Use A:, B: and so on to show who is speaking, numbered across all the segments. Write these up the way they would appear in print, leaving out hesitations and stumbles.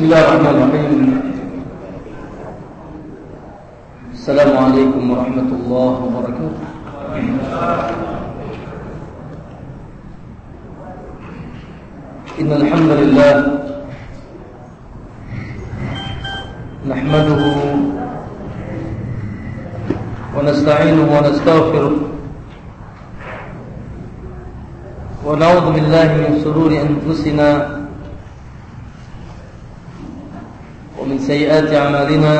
A: Bismillahirrahmanirrahim. Assalamualaikum warahmatullahi wabarakatuh. Innal hamdalillah nahmaduhu wa nasta'inuhu wa nastaghfiruh wa na'udzu billahi min shururi anfusina ومن سيئات أعمالنا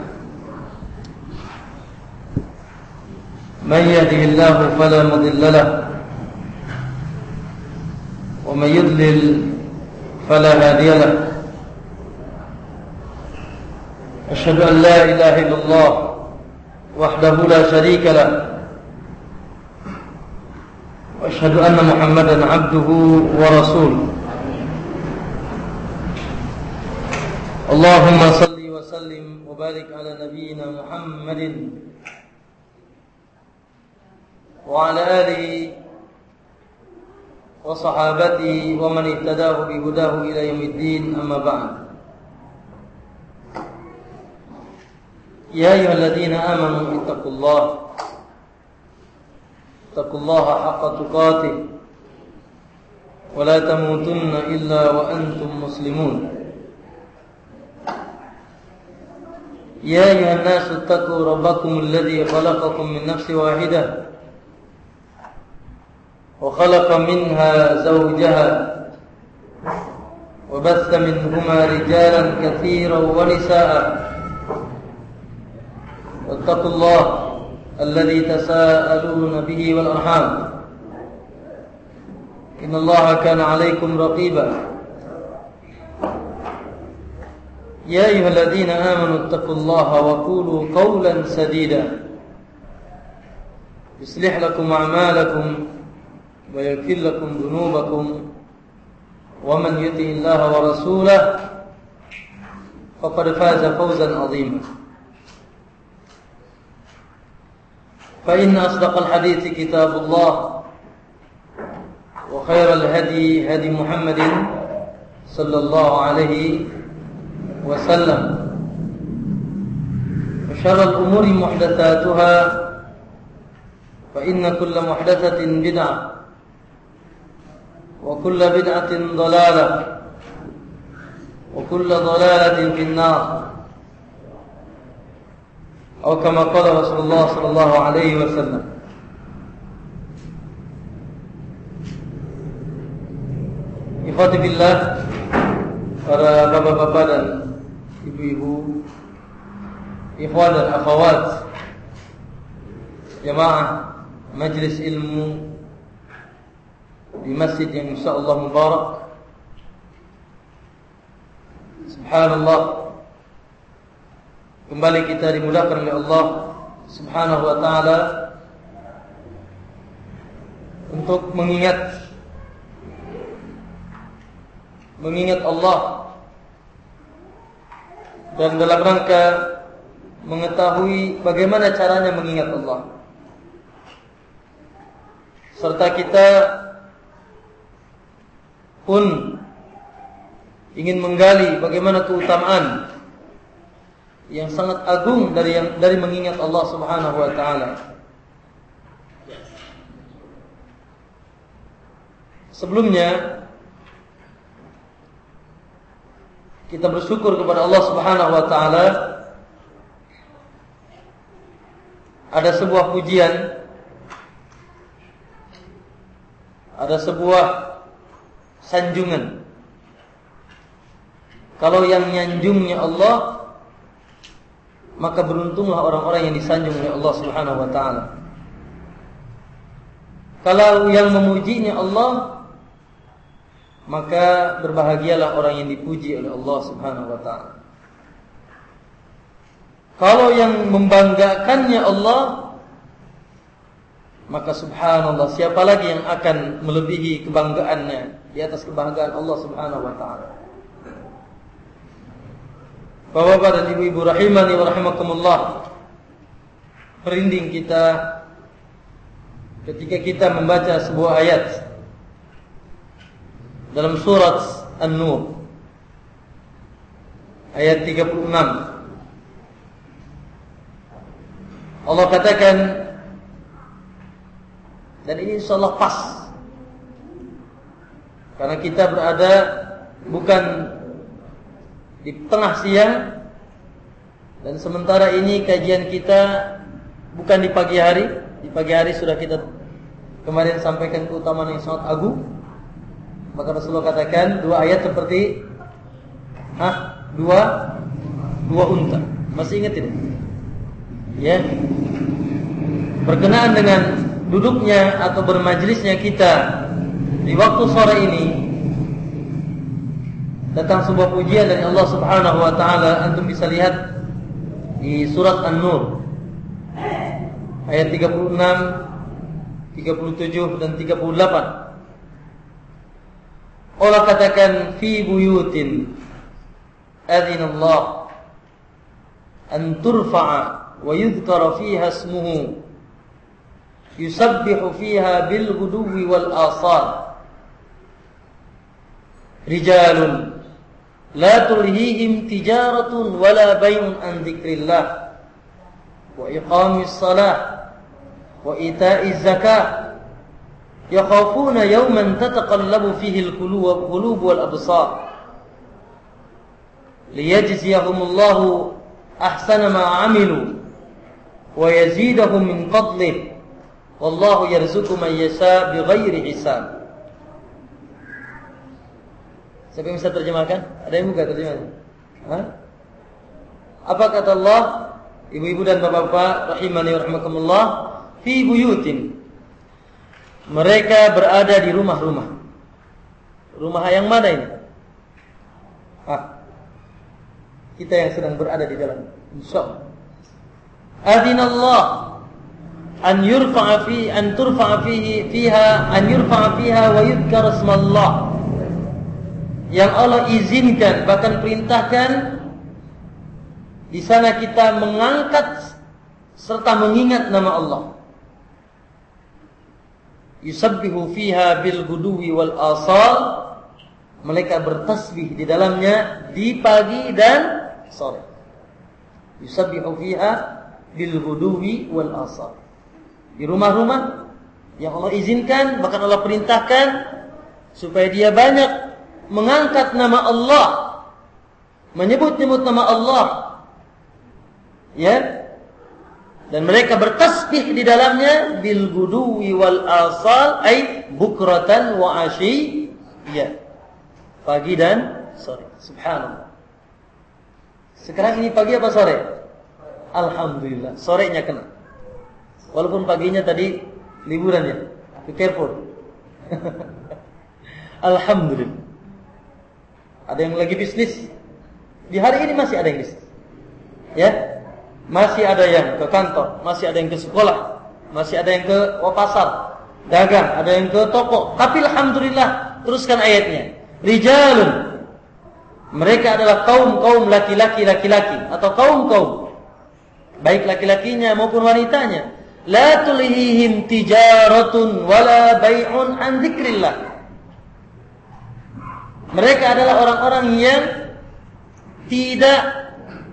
A: من يهده الله فلا مضل له ومن يضلل فلا هادي له أشهد أن لا إله إلا الله وحده لا شريك له وأشهد أن محمدا عبده ورسوله اللهم صل وسلم وبارك على نبينا محمد وعلى آله وصحابته ومن اهتداه بهداه إلى يوم الدين أما بعد يا أيها الذين آمنوا اتقوا الله حق تقاته ولا تموتن إلا وأنتم مسلمون يا أيها الناس اتقوا ربكم الذي خلقكم من نفس واحدة وخلق منها زوجها وبث منهما رجالا كثيرا ونساء واتقوا الله الذي تساءلون به والأرحام إن الله كان عليكم رقيبا يا أيها الذين آمنوا اتقوا الله وقولوا قولا سديدا يصلح لكم أعمالكم ويغفر لكم ذنوبكم ومن يطع الله ورسوله فقد فاز فوزا عظيما فإن أصدق الحديث كتاب الله وخير الهدي هدي محمد صلى الله عليه وسلم وشر الأمور محدثاتها فإن كل محدثة بدعة وكل بدعة ضلالة وكل ضلالة في النار أو كما قال رسول الله صلى الله عليه وسلم. Ikhwati billah, para bapak-bapak dan ibu-ibu, ikhwan dan akhwat, jamaah majlis ilmu di masjid yang insyaallah mubarak. Subhanallah, kembali kita dimudahkan oleh Allah Subhanahu wa taala untuk mengingat Allah dan dalam rangka mengetahui bagaimana caranya mengingat Allah, serta kita pun ingin menggali bagaimana keutamaan yang sangat agung dari mengingat Allah Subhanahu wa taala. Sebelumnya kita bersyukur kepada Allah Subhanahu wa taala. Ada sebuah pujian, ada sebuah sanjungan. Kalau yang nyanjungnya Allah, maka beruntunglah orang-orang yang disanjung oleh Allah Subhanahu wa taala. Kalau yang memujinya Allah, maka berbahagialah orang yang dipuji oleh Allah Subhanahu wa taala. Kalau yang membanggakannya Allah, maka subhanallah, siapa lagi yang akan melebihi kebanggaannya di atas kebanggaan Allah Subhanahu wa taala. Bapak-bapak dan ibu-ibu rahimani wa rahimakumullah, merinding kita ketika kita membaca sebuah ayat dalam surat An-Nur ayat 36. Allah katakan, dan ini insyaallah pas, karena kita berada bukan di tengah siang, dan sementara ini kajian kita bukan di pagi hari. Di pagi hari sudah kita kemarin sampaikan keutamaan yang sangat agung. Maka Rasulullah katakan 2 ayat seperti dua unta. Masih ingat tidak? Ya. Berkenaan dengan duduknya atau bermajlisnya kita di waktu sore ini, datang sebuah pujian dari Allah Subhanahu wa taala. Antum bisa lihat di surat An-Nur ayat 36, 37 dan 38. Allah katakan fi buyutin adzinallah an turfa'a wa yudhkara fiha ismuhu yusabbihu fiha bil ghuduwi wal asal rijalun la tulhihim tijaratun wala bay'un an dzikrillah wa iqamis salah wa ita'iz zakah yakhafuna yawman tataqallabu fihi al-qulub wal absar liyajziyahumullahu ahsana ma 'amilu wa yazidahum min fadlihi wallahu yarzuqu man yasha bighairi hisab. Siapa yang bisa terjemahkan? Ada yang buka terjemahnya? Apa kata Allah? Ibu-ibu dan bapak-bapak rahimani wa rahimakumullah, fi buyutin. Mereka berada di rumah-rumah. Rumah yang mana ini? Kita yang sedang berada di dalam. Insyaallah. Adinallah an yurfa'a fi an turfa'a fiha an yurfa'a fiha wa yudhkar ismallah. Yang Allah izinkan, bahkan perintahkan di sana kita mengangkat serta mengingat nama Allah. Yusabbihu fiha bil guduwi wal asal. Mereka bertasbih di dalamnya di pagi dan sore. Yusabbihu fiha bil guduwi wal asal. Di rumah-rumah yang Allah izinkan, bahkan Allah perintahkan supaya dia banyak mengangkat nama Allah, menyebut-nyebut nama Allah, ya, dan mereka bertasbih di dalamnya bil guduwi wal asal, ay bukratan wa ashi, ya, pagi dan sore. Subhanallah. Sekarang ini pagi apa sore? Alhamdulillah, sorenya kena. Walaupun paginya tadi liburan ya, be careful. Alhamdulillah. Ada yang lagi bisnis. Di hari ini masih ada yang bisnis. Ya. Masih ada yang ke kantor, masih ada yang ke sekolah, masih ada yang ke pasar, dagang, ada yang ke toko. Tapi alhamdulillah, teruskan ayatnya. Rijalun. Mereka adalah kaum-kaum laki-laki atau kaum-kaum, baik laki-lakinya maupun wanitanya. La tulhihim tijaratun wala bay'un an dzikrillah. Mereka adalah orang-orang yang tidak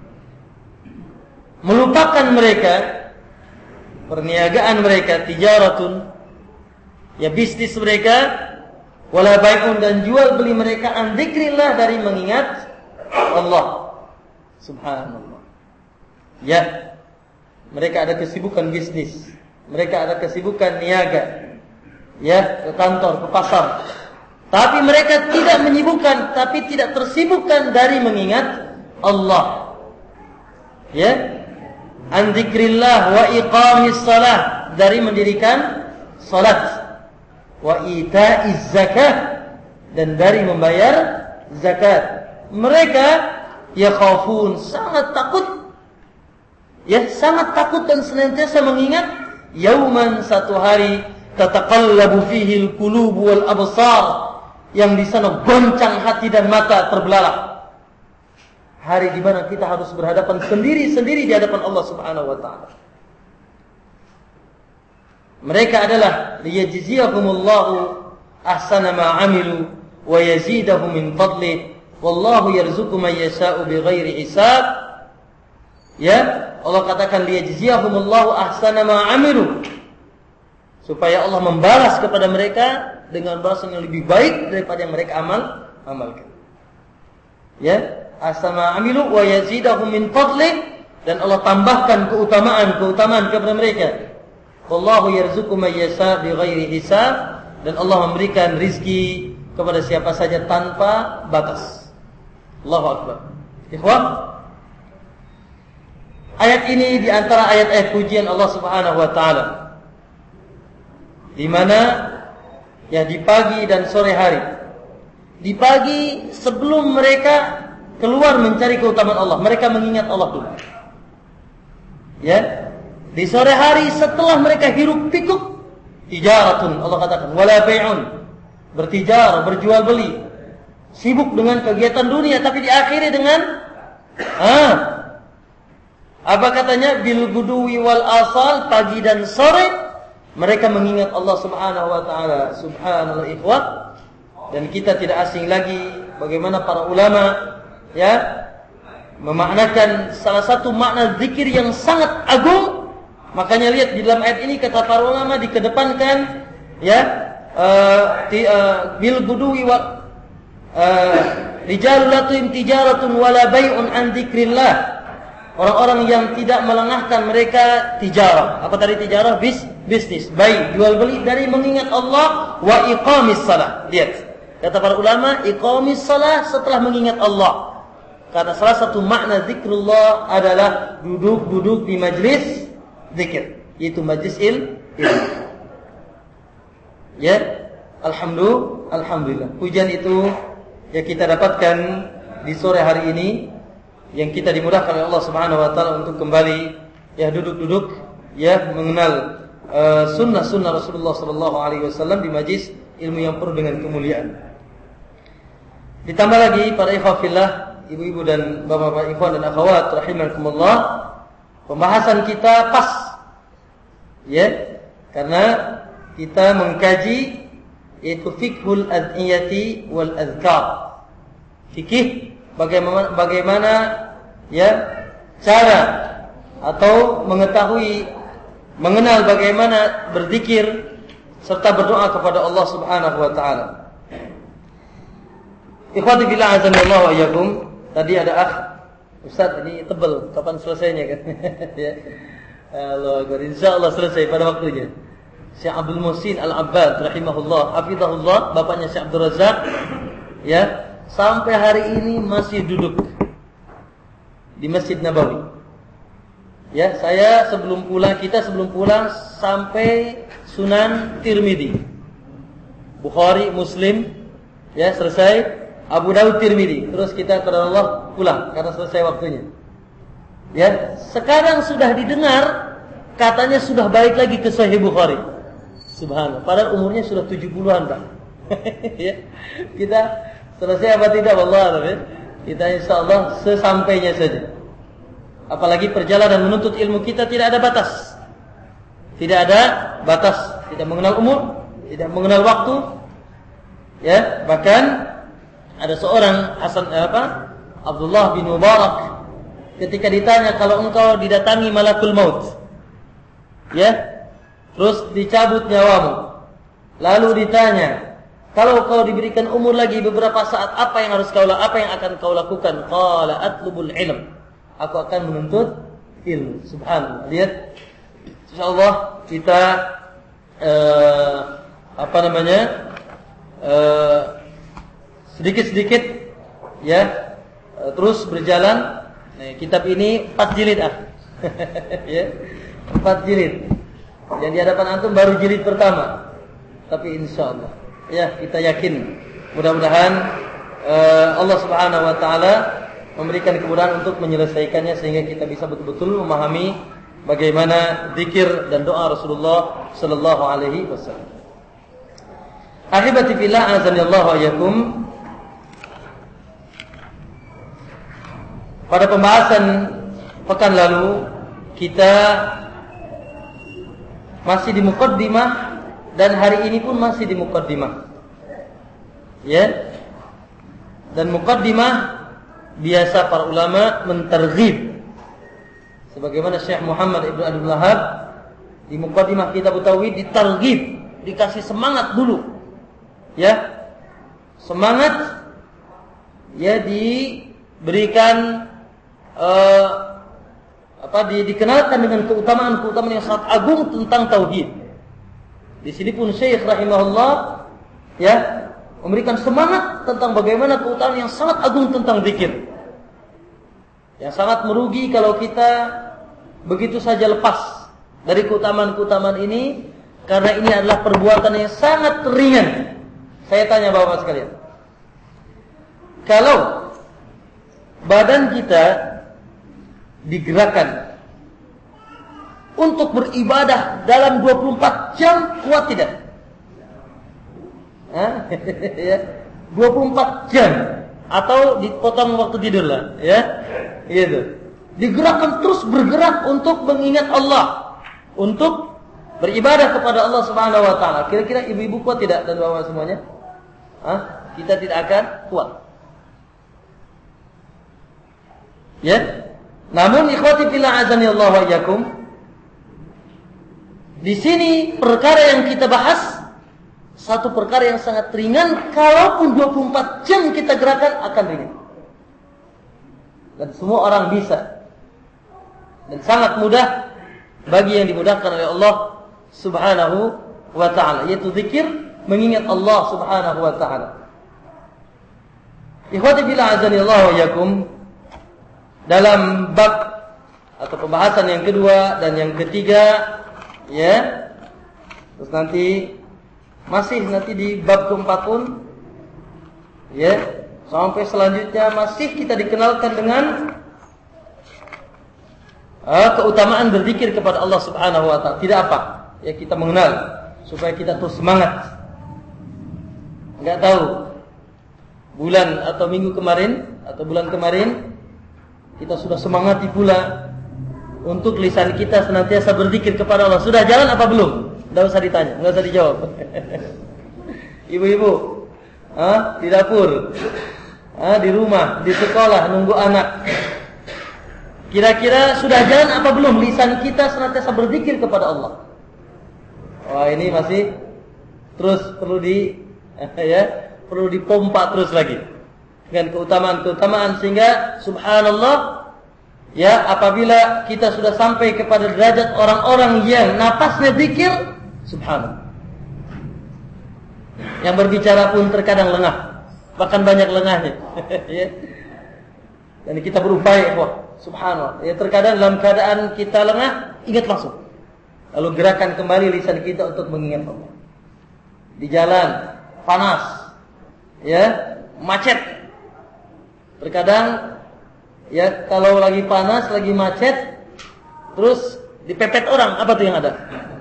A: melupakan mereka perniagaan mereka, tijaratun, ya bisnis mereka, wala bai'un, dan jual beli mereka an dzikrillah, dari mengingat Allah. Subhanallah. Ya, mereka ada kesibukan bisnis, mereka ada kesibukan niaga, ya, ke kantor, ke pasar. Tapi mereka tidak menyibukkan, tapi tidak tersibukkan dari mengingat Allah. Ya, an dzikrillah wa iqamis salah, dari mendirikan salat, wa ita'iz zakah, dan dari membayar zakat. Mereka yakhafun, sangat takut, ya, sangat takut dan senantiasa mengingat yauman, satu hari, tataqallabu fihi al-qulub wal absar, yang di sana goncang hati dan mata terbelalak. Hari di mana kita harus berhadapan sendiri-sendiri di hadapan Allah Subhanahu wa taala. Mereka adalah liyajziyahumullahu ahsana ma 'amilu wa yazidahum min fadli Wallahu yarzuqu man yasha'u bighairi hisab. Ya, Allah katakan liyajziyahumullahu ahsana ma 'amilu. Supaya Allah membalas kepada mereka dengan balasan yang lebih baik daripada yang mereka amalkan. Ya, ahsana ma 'amilu wa yazidahum min fadli, dan Allah tambahkan keutamaan kepada mereka. Wallahu yarzuqu man yasha' bighairi hisab, dan Allah memberikan rizki kepada siapa saja tanpa batas. Allahu Akbar. Ikhwan, ayat ini di antara ayat-ayat pujian Allah Subhanahu wa taala, di mana ya di pagi dan sore hari. Di pagi sebelum mereka keluar mencari keutamaan Allah, mereka mengingat Allah dulu. Ya. Di sore hari setelah mereka hiruk pikuk, tijaratun, Allah katakan wala bai'un, bertijar, berjual beli, sibuk dengan kegiatan dunia, tapi diakhiri dengan apa katanya, bil guduwi wal asal, pagi dan sore mereka mengingat Allah Subhanahu wa taala. Subhanallah ikhwat. Dan kita tidak asing lagi bagaimana para ulama ya memaknakan salah satu makna zikir yang sangat agung. Makanya lihat di dalam ayat ini kata para ulama dikedepankan ya bil guduwi wal rijalul latim tijaratun wala bai'un an dzikrillah. Orang-orang yang tidak melengahkan mereka tijarah. Apa tadi tijarah? Bisnis, baik, jual beli dari mengingat Allah, wa iqamis salah. Lihat. Kata para ulama, iqamis salah setelah mengingat Allah. Karena salah satu makna zikrullah adalah duduk di majlis zikir, yaitu majlis ilmu. Ya, alhamdulillah. Pujian itu yang kita dapatkan di sore hari ini, yang kita dimudahkan oleh Allah Subhanahu wa taala untuk kembali ya duduk ya mengenal sunnah Rasulullah sallallahu alaihi wasallam di majlis ilmu yang penuh dengan kemuliaan. Ditambah lagi para ikhwah fillah, ibu-ibu dan bapak-bapak ikhwan dan akhwat rahimakumullah, pembahasan kita pas ya, karena kita mengkaji yaitu fiqhul ad'iyati wal azkar. Fikih bagaimana ya cara atau mengenal bagaimana berzikir serta berdoa kepada Allah Subhanahu wa taala. Ikhwati fillah azanillahu wa iyyakum. Tadi ada Ustaz, ini tebal, kapan selesainya kan? Ya. Allah, insyaallah selesai pada waktunya. Syekh Abdul Muhsin Al-Abbad rahimahullah, hafizahullah, bapaknya Syekh Abdul Razak, ya, sampai hari ini masih duduk di Masjid Nabawi. Ya, kita sebelum pulang sampai Sunan Tirmidzi. Bukhari, Muslim, ya, selesai. Abu Daud, Tirmidzi, terus kita kepada Allah pulang karena selesai waktunya. Ya, sekarang sudah didengar katanya sudah balik lagi ke Sahih Bukhari. Subhanallah, padahal umurnya sudah 70-an, Pak. Ya. Kita selesai apa tidak wallah, ya. Kita insyaallah sesampainya saja. Apalagi perjalanan menuntut ilmu kita tidak ada batas. Tidak ada batas, tidak mengenal umur, tidak mengenal waktu. Ya, bahkan ada seorang Abdullah bin Mubarak, ketika ditanya kalau engkau didatangi malakul maut, ya, terus dicabut nyawamu, lalu ditanya kalau kau diberikan umur lagi beberapa saat, apa yang akan kau lakukan? Qala atlubul ilm, aku akan menuntut ilmu. Subhanallah. Lihat, insyaallah kita sedikit-sedikit ya terus berjalan. Nah, kitab ini 4 jilid ya, 4 jilid. Yang di hadapan antum baru jilid pertama. Tapi insyaallah ya kita yakin mudah-mudahan Allah Subhanahu wa taala memberikan kemudahan untuk menyelesaikannya sehingga kita bisa betul-betul memahami bagaimana zikir dan doa Rasulullah sallallahu alaihi wasallam. Ahibati fillah azanillahu wa iyyakum. Pada pembahasan pekan lalu kita masih di muqaddimah dan hari ini pun masih di muqaddimah. Ya. Dan muqaddimah biasa para ulama mentarghib. Sebagaimana Syekh Muhammad Ibn Abdul Wahhab di muqaddimah kitab Tauhid ditarghib, dikasih semangat dulu. Ya. Semangat ya diberikan dikenalkan dengan keutamaan-keutamaan yang sangat agung tentang tauhid. Di sini pun Syekh rahimahullah ya memberikan semangat tentang bagaimana keutamaan yang sangat agung tentang zikir. Yang sangat merugi kalau kita begitu saja lepas dari keutamaan-keutamaan ini, karena ini adalah perbuatan yang sangat ringan. Saya tanya Bapak sekalian, kalau badan kita digerakkan untuk beribadah dalam 24 jam, kuat tidak? 24 jam atau dipotong waktu tidur lah, ya, gitu. Digerakkan terus bergerak untuk mengingat Allah, untuk beribadah kepada Allah Subhanahu Wa Taala. Kira-kira ibu-ibu kuat tidak dan bapak semuanya? Kita tidak akan kuat. Ya. Namun ikhwati fillah azani Allah wa iyyakum, di sini perkara yang kita bahas satu perkara yang sangat ringan, kalaupun 24 jam kita gerakan akan ringan. Dan semua orang bisa. Dan sangat mudah bagi yang dimudahkan oleh Allah Subhanahu wa taala, yaitu zikir, mengingat Allah Subhanahu wa taala. Ikhwati fillah azani Allah wa iyyakum, dalam bab atau pembahasan yang kedua dan yang ketiga, ya. Terus masih di bab keempat pun, ya, sampai selanjutnya masih kita dikenalkan dengan keutamaan berzikir kepada Allah Subhanahu wa taala. Tidak apa? Ya, kita mengenal supaya kita terus semangat. Enggak tahu bulan atau minggu kemarin atau bulan kemarin kita sudah semangati pula untuk lisan kita senantiasa berzikir kepada Allah. Sudah jalan apa belum? Tidak usah ditanya, tidak usah dijawab. Ibu-ibu, di dapur, di rumah, di sekolah, nunggu anak. Kira-kira sudah jalan apa belum lisan kita senantiasa berzikir kepada Allah? Wah, ini masih terus perlu perlu dipompa terus lagi dengan keutamaan-keutamaan, sehingga subhanallah, ya, apabila kita sudah sampai kepada derajat orang-orang yang napasnya zikir, subhanallah, yang berbicara pun terkadang lengah, bahkan banyak lengahnya. Ya. Dan kita berupaya, subhanallah, ya, terkadang dalam keadaan kita lengah, ingat langsung, lalu gerakan kembali lisan kita untuk mengingat Allah. Di jalan panas, ya, macet, terkadang, ya, kalau lagi panas, lagi macet, terus dipepet orang, apa tuh yang ada?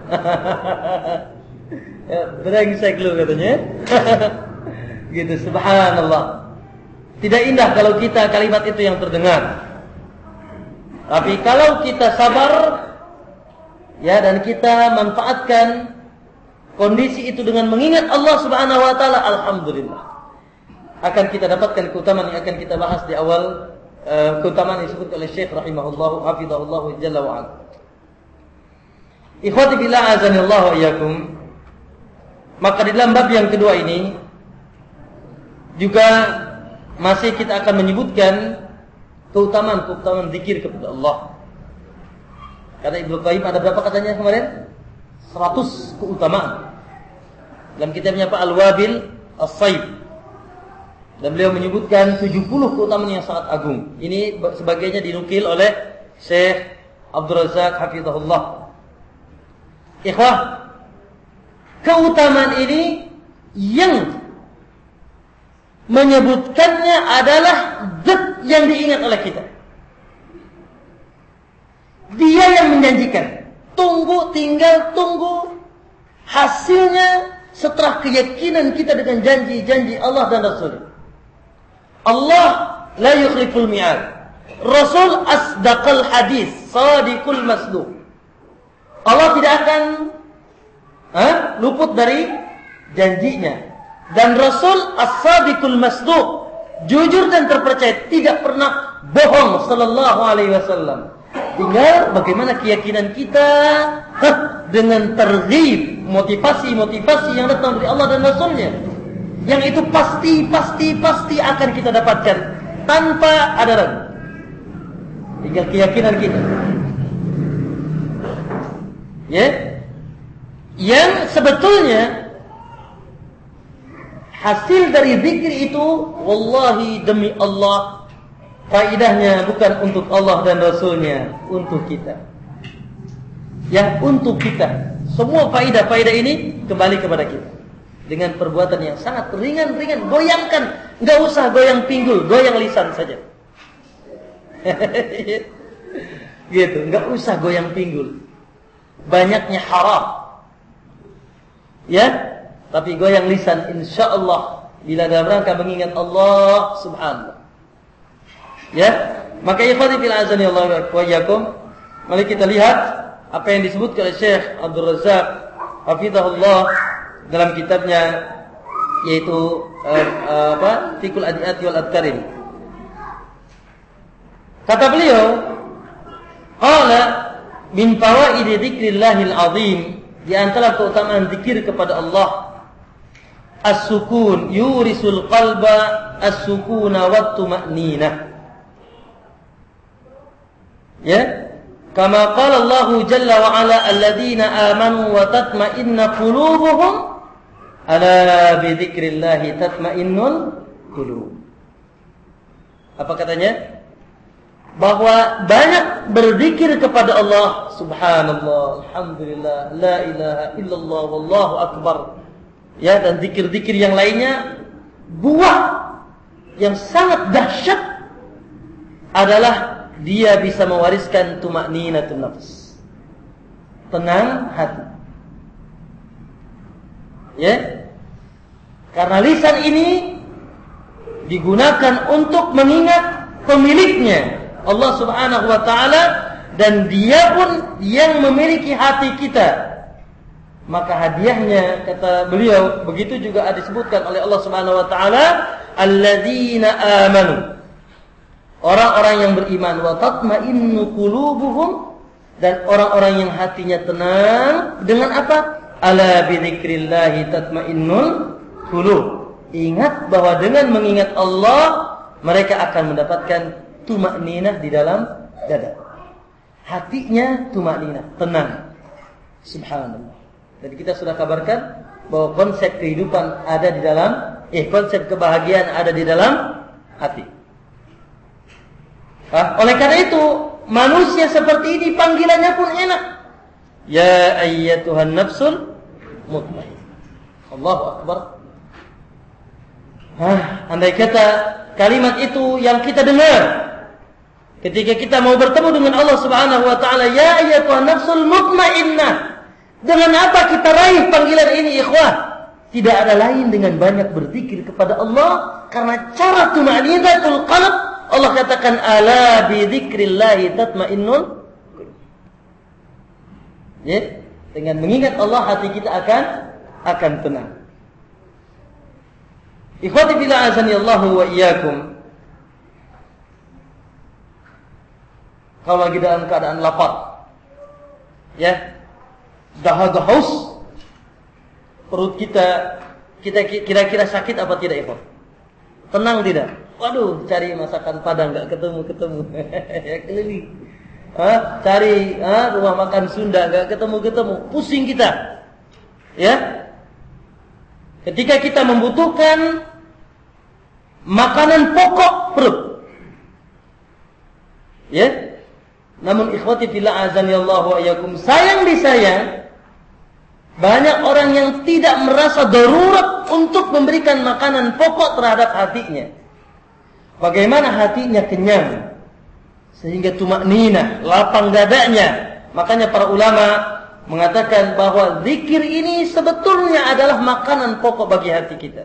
A: Ya, brengsek lu katanya. Gitu, subhanallah. Tidak indah kalau kita kalimat itu yang terdengar. Tapi kalau kita sabar, ya, dan kita manfaatkan kondisi itu dengan mengingat Allah Subhanahu wa taala, alhamdulillah, akan kita dapatkan keutamaan yang akan kita bahas di awal, keutamaan yang disebut oleh Syekh rahimahullah hafizahullah jalla wa ala. Ikhwati billah azanillahu wa iyyakum, maka di dalam bab yang kedua ini juga masih kita akan menyebutkan keutamaan zikir kepada Allah. Karena Ibnu Qayyim ada berapa katanya kemarin? 100 keutamaan. Dalam kitabnya Pak Al-Wabil As-Sayyid. Dan beliau menyebutkan 70 keutamaan yang sangat agung. Ini sebagainya dinukil oleh Syekh Abdul Razak hafizahullah. Ikhwah, keutamaan ini yang menyebutkannya adalah zat yang diingat oleh kita. Dia yang menjanjikan. Tinggal tunggu hasilnya setelah keyakinan kita dengan janji-janji Allah dan Rasul. Allah la yukhliful mi'ad. Rasul asdaqal hadis, sadiqul masduq. Allah tidak akan luput dari janjinya. Dan Rasul as-sadiqul masduq, jujur dan terpercaya, tidak pernah bohong sallallahu alaihi wasallam. Tinggal bagaimana keyakinan kita dengan terghib, motivasi-motivasi yang datang dari Allah dan Rasulnya, yang itu pasti akan kita dapatkan tanpa ada ragu. Tinggal keyakinan kita. Ya, yang sebetulnya hasil dari zikir itu, wallahi demi Allah, faidahnya bukan untuk Allah dan Rasulnya, untuk kita. Yang untuk kita. Semua faidah-faidah ini kembali kepada kita. Dengan perbuatan yang sangat ringan-ringan. Goyangkan. Enggak usah goyang pinggul, goyang lisan saja. Gitu, enggak usah goyang pinggul. Banyaknya haram. Ya, tapi goyang lisan insyaallah bila dalam rangka mengingat Allah subhanahu. Ya, maka ikhwati fil azani Allah wa iyyakum, mari kita lihat apa yang disebutkan oleh Syekh Abdul Razzaq hafizahullah dalam kitabnya, yaitu Fiqhul Adiyati wal Adkarim. Kata beliau, qala min fawaid dzikrillahil azim, di antara keutamaan zikir kepada Allah, as-sukun yurisul qalba as-sukuna wat tuma'ninah. Ya, kama qala Allah jalla wa ala alladzina amanu wa tatma'inna qulubuhum ala bi dzikrillah tatma'innul qulub. Apa katanya? Bahwa banyak berzikir kepada Allah, subhanallah, alhamdulillah, la ilaha illallah, wallahu akbar. Ya, dan zikir-zikir yang lainnya, buah yang sangat dahsyat adalah dia bisa mewariskan tuma'ninatun nafs, tenang hati. Ya, karena lisan ini digunakan untuk mengingat pemiliknya, Allah subhanahu wa ta'ala, dan dia pun yang memiliki hati kita. Maka hadiahnya, kata beliau, begitu juga disebutkan oleh Allah subhanahu wa ta'ala, alladzina amanu, orang-orang yang beriman, wa tatma'innu qulubuhum, dan orang-orang yang hatinya tenang dengan apa? Ala bi dzikrillah tatma'innul qulub. Ingat bahwa dengan mengingat Allah, mereka akan mendapatkan tuma'ninah di dalam dada. Hatinya tuma'ninah, tenang. Subhanallah. Jadi kita sudah kabarkan bahwa konsep kehidupan ada di dalam, konsep kebahagiaan ada di dalam hati. Oleh karena itu, manusia seperti ini panggilannya pun enak. Ya ayyatuhan nafsul mutmainnah. Allahu akbar. Andai kata kalimat itu yang kita dengar ketika kita mau bertemu dengan Allah subhanahu wa ta'ala, ya ayyatuhan nafsul mutmainnah. Dengan apa kita raih panggilan ini, ikhwah? Tidak ada lain dengan banyak berzikir kepada Allah. Karena cara tuma'ninatul qalb, Allah katakan ala bi dzikrillah tatmainnul qulub. Ya, dengan mengingat Allah hati kita akan tenang. Ikhwati fillah azani Allah wa iyyakum. Kalau lagi dalam keadaan lapar, ya, dahaga haus, perut kita kira-kira sakit apa tidak, ikhwan? Tenang tidak? Waduh, cari masakan Padang enggak ketemu. Ya keliling. Cari rumah makan Sunda enggak ketemu. Pusing kita. Ya. Ketika kita membutuhkan makanan pokok perut. Ya. Namun ikhwati fillah azani Allah wa iyyakum, sayang disayang, banyak orang yang tidak merasa darurat untuk memberikan makanan pokok terhadap hatinya. Bagaimana hatinya kenyang sehingga tuma'ninah, lapang dadanya. Makanya para ulama mengatakan bahwa zikir ini sebetulnya adalah makanan pokok bagi hati kita.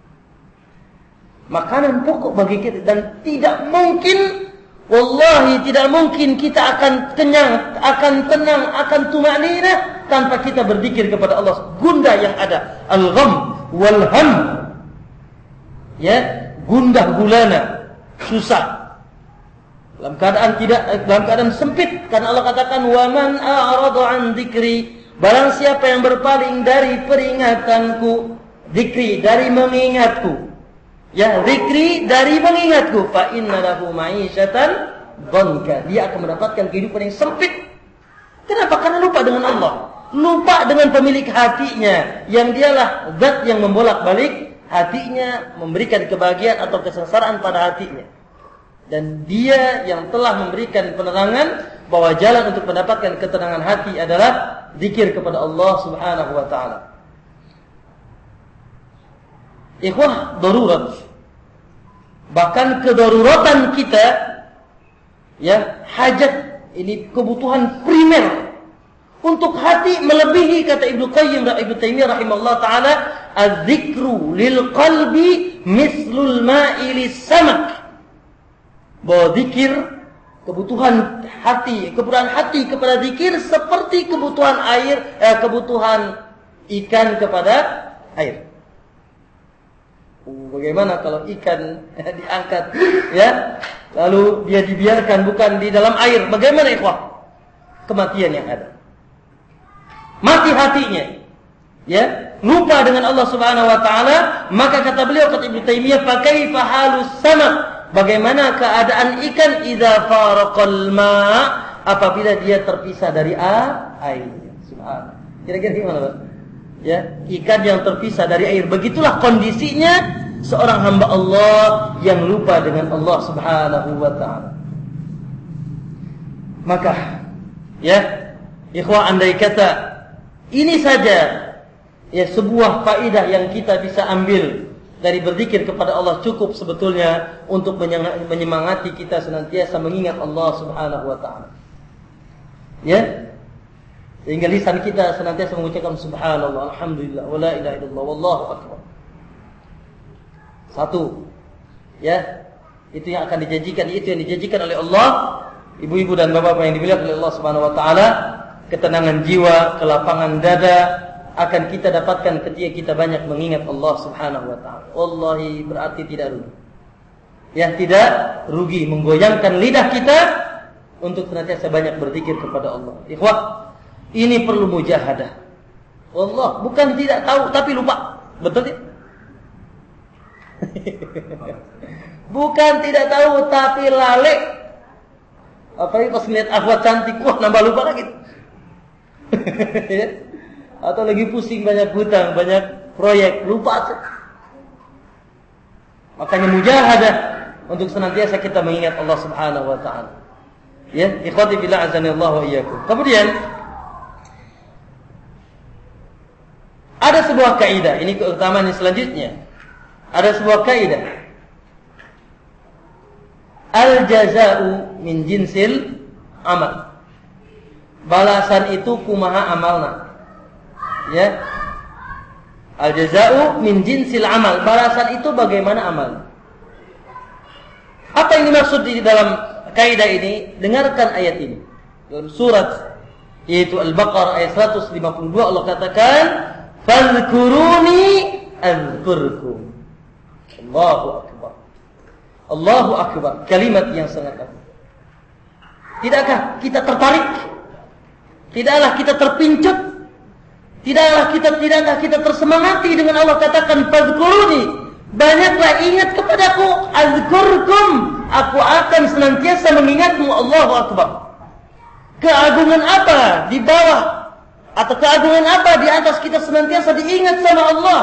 A: Makanan pokok bagi kita, dan tidak mungkin, wallahi tidak mungkin kita akan kenyang, akan tenang, akan tuma'ninah tanpa kita berzikir kepada Allah. Gundah yang ada, al-gham wal ham. Ya, gundah gulana, susah. Dalam keadaan sempit, karena Allah katakan wa man a'rada an dzikri, barang siapa yang berpaling dari peringatanku, dzikri dari mengingatku. Ya, dzikri dari mengingatku, fa inna lahu ma'isyatan dhanka, dia akan mendapatkan kehidupan yang sempit. Kenapa? Karena lupa dengan Allah, lupa dengan pemilik hatinya, yang dialah zat yang membolak-balik hatinya, memberikan kebahagiaan atau kesengsaraan pada hatinya. Dan dia yang telah memberikan penerangan bahwa jalan untuk mendapatkan ketenangan hati adalah zikir kepada Allah Subhanahu wa taala. Ikhwah, darurat. Bahkan kedaruratan kita, ya, hajat, ini kebutuhan primer untuk hati melebihi, kata Ibnu Taimiyah rahimahullah taala, az-zikru lil qalbi mislul ma'i lis-samak. Bahwa zikir, kebutuhan hati kepada zikir seperti kebutuhan kebutuhan ikan kepada air. Bagaimana kalau ikan diangkat, ya, lalu dia dibiarkan bukan di dalam air? Bagaimana ikhwah? Kematian yang ada. Mati hatinya, ya, lupa dengan Allah Subhanahu wa taala. Maka kata beliau, kata Ibnu Taimiyah, fa kaifa halus sama, bagaimana keadaan ikan idza faraqal ma, apabila dia terpisah dari air. Subhanallah. Kira-kira gimana, Pak? Ya, ikan yang terpisah dari air. Begitulah kondisinya seorang hamba Allah yang lupa dengan Allah Subhanahu wa taala. Maka, ya, ikhwah, andai kata ini saja, ya, sebuah faedah yang kita bisa ambil dari berzikir kepada Allah, cukup sebetulnya untuk menyemangati kita senantiasa mengingat Allah Subhanahu wa taala. Ya. Sehingga lisan kita senantiasa mengucapkan subhanallah, alhamdulillah, wala ilaha illallah, wallahu akbar. Satu, ya, itu yang akan dijanjikan, itu yang dijanjikan oleh Allah. Ibu-ibu dan bapak-bapak yang dimuliakan oleh Allah Subhanahu wa taala, ketenangan jiwa, kelapangan dada akan kita dapatkan ketika kita banyak mengingat Allah Subhanahu wa taala. Wallahi, berarti tidak rugi. Ya, tidak rugi menggoyangkan lidah kita untuk senantiasa banyak berzikir kepada Allah. Ikhwah, ini perlu mujahadah. Allah bukan tidak tahu tapi lupa. Betul tidak? Bukan tidak tahu tapi lalai. Apalagi pas melihat akhwat cantik, wah, nambah lupa lagi. Atau lagi pusing, banyak hutang, banyak proyek, lupa. Makanya mujahadah untuk senantiasa kita mengingat Allah Subhanahu wa taala. Ya, ikhwati billah azanillahu wa iyyakum. Kemudian ada sebuah kaidah, ini keutamaan yang selanjutnya. Ada sebuah kaidah. Al-jaza'u min jinsil amal. Balasan itu kumaha amalna. Ya. Al-jaza'u min jinsil amal. Balasan itu bagaimana amal. Apa yang dimaksud di dalam kaidah ini? Dengarkan ayat ini. Dalam surat yaitu Al-Baqarah ayat 152 Allah katakan, "Fadhkuruni azkurkum." Allahu akbar. Allahu akbar. Kalimat yang sangat agung. Tidakkah kita tertarik? Tidaklah kita terpincut? Tidakkah kita tersemangati dengan Allah katakan fadhkuruni, banyaklah ingat kepadaku, azkurkum, aku akan senantiasa mengingatmu. Allahu akbar. Keagungan apa di bawah atau keagungan apa di atas kita senantiasa diingat sama Allah?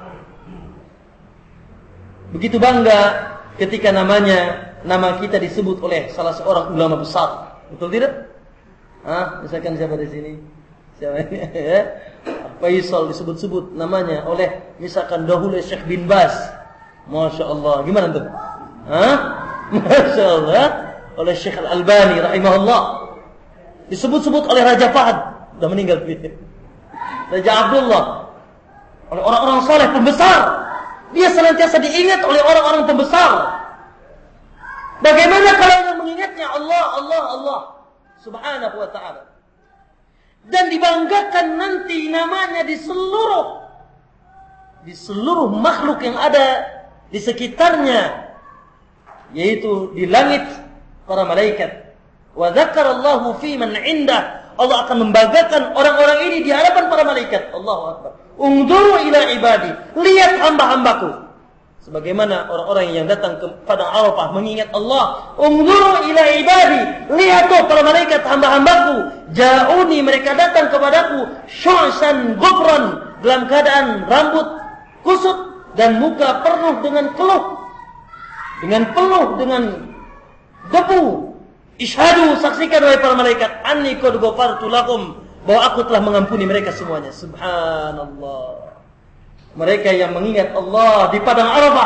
A: Begitu bangga ketika nama kita disebut oleh salah seorang ulama besar. Betul tidak? Misalkan siapa di sini? Siapa ini? Ya. Faisal disebut-sebut namanya oleh misalkan dahulu Syekh bin Baz. Masya Allah. Gimana tuh? Masya Allah. Oleh Syekh Al-Albani rahimahullah. Disebut-sebut oleh Raja Fahad. Sudah meninggal. Raja Abdullah. Oleh orang-orang saleh pembesar. Dia senantiasa diingat oleh orang-orang pembesar. Bagaimana kalau yang mengingatnya Allah Subhanahu wa ta'ala. Dan dibanggakan nanti namanya di seluruh makhluk yang ada di sekitarnya, yaitu di langit para malaikat. Wa dzakarallahu fi man indah. Allah akan membanggakan orang-orang ini di hadapan para malaikat. Allahu akbar. Ungduru ila ibadi. Lihat hamba-hambaku. Sebagaimana orang-orang yang datang ke padang Arafah mengingat Allah. Ungduru ila ibadi. Lihat tuh para malaikat hamba-hambaku. Ja'uni, mereka datang kepadaku. Syu'san ghubran, dalam keadaan rambut kusut dan muka penuh dengan keluh. Dengan debu. Ishadu, saksikan wahai para malaikat, anni qad ghafartu lakum, bahwa aku telah mengampuni mereka semuanya. Subhanallah. Mereka yang mengingat Allah di padang Arafah.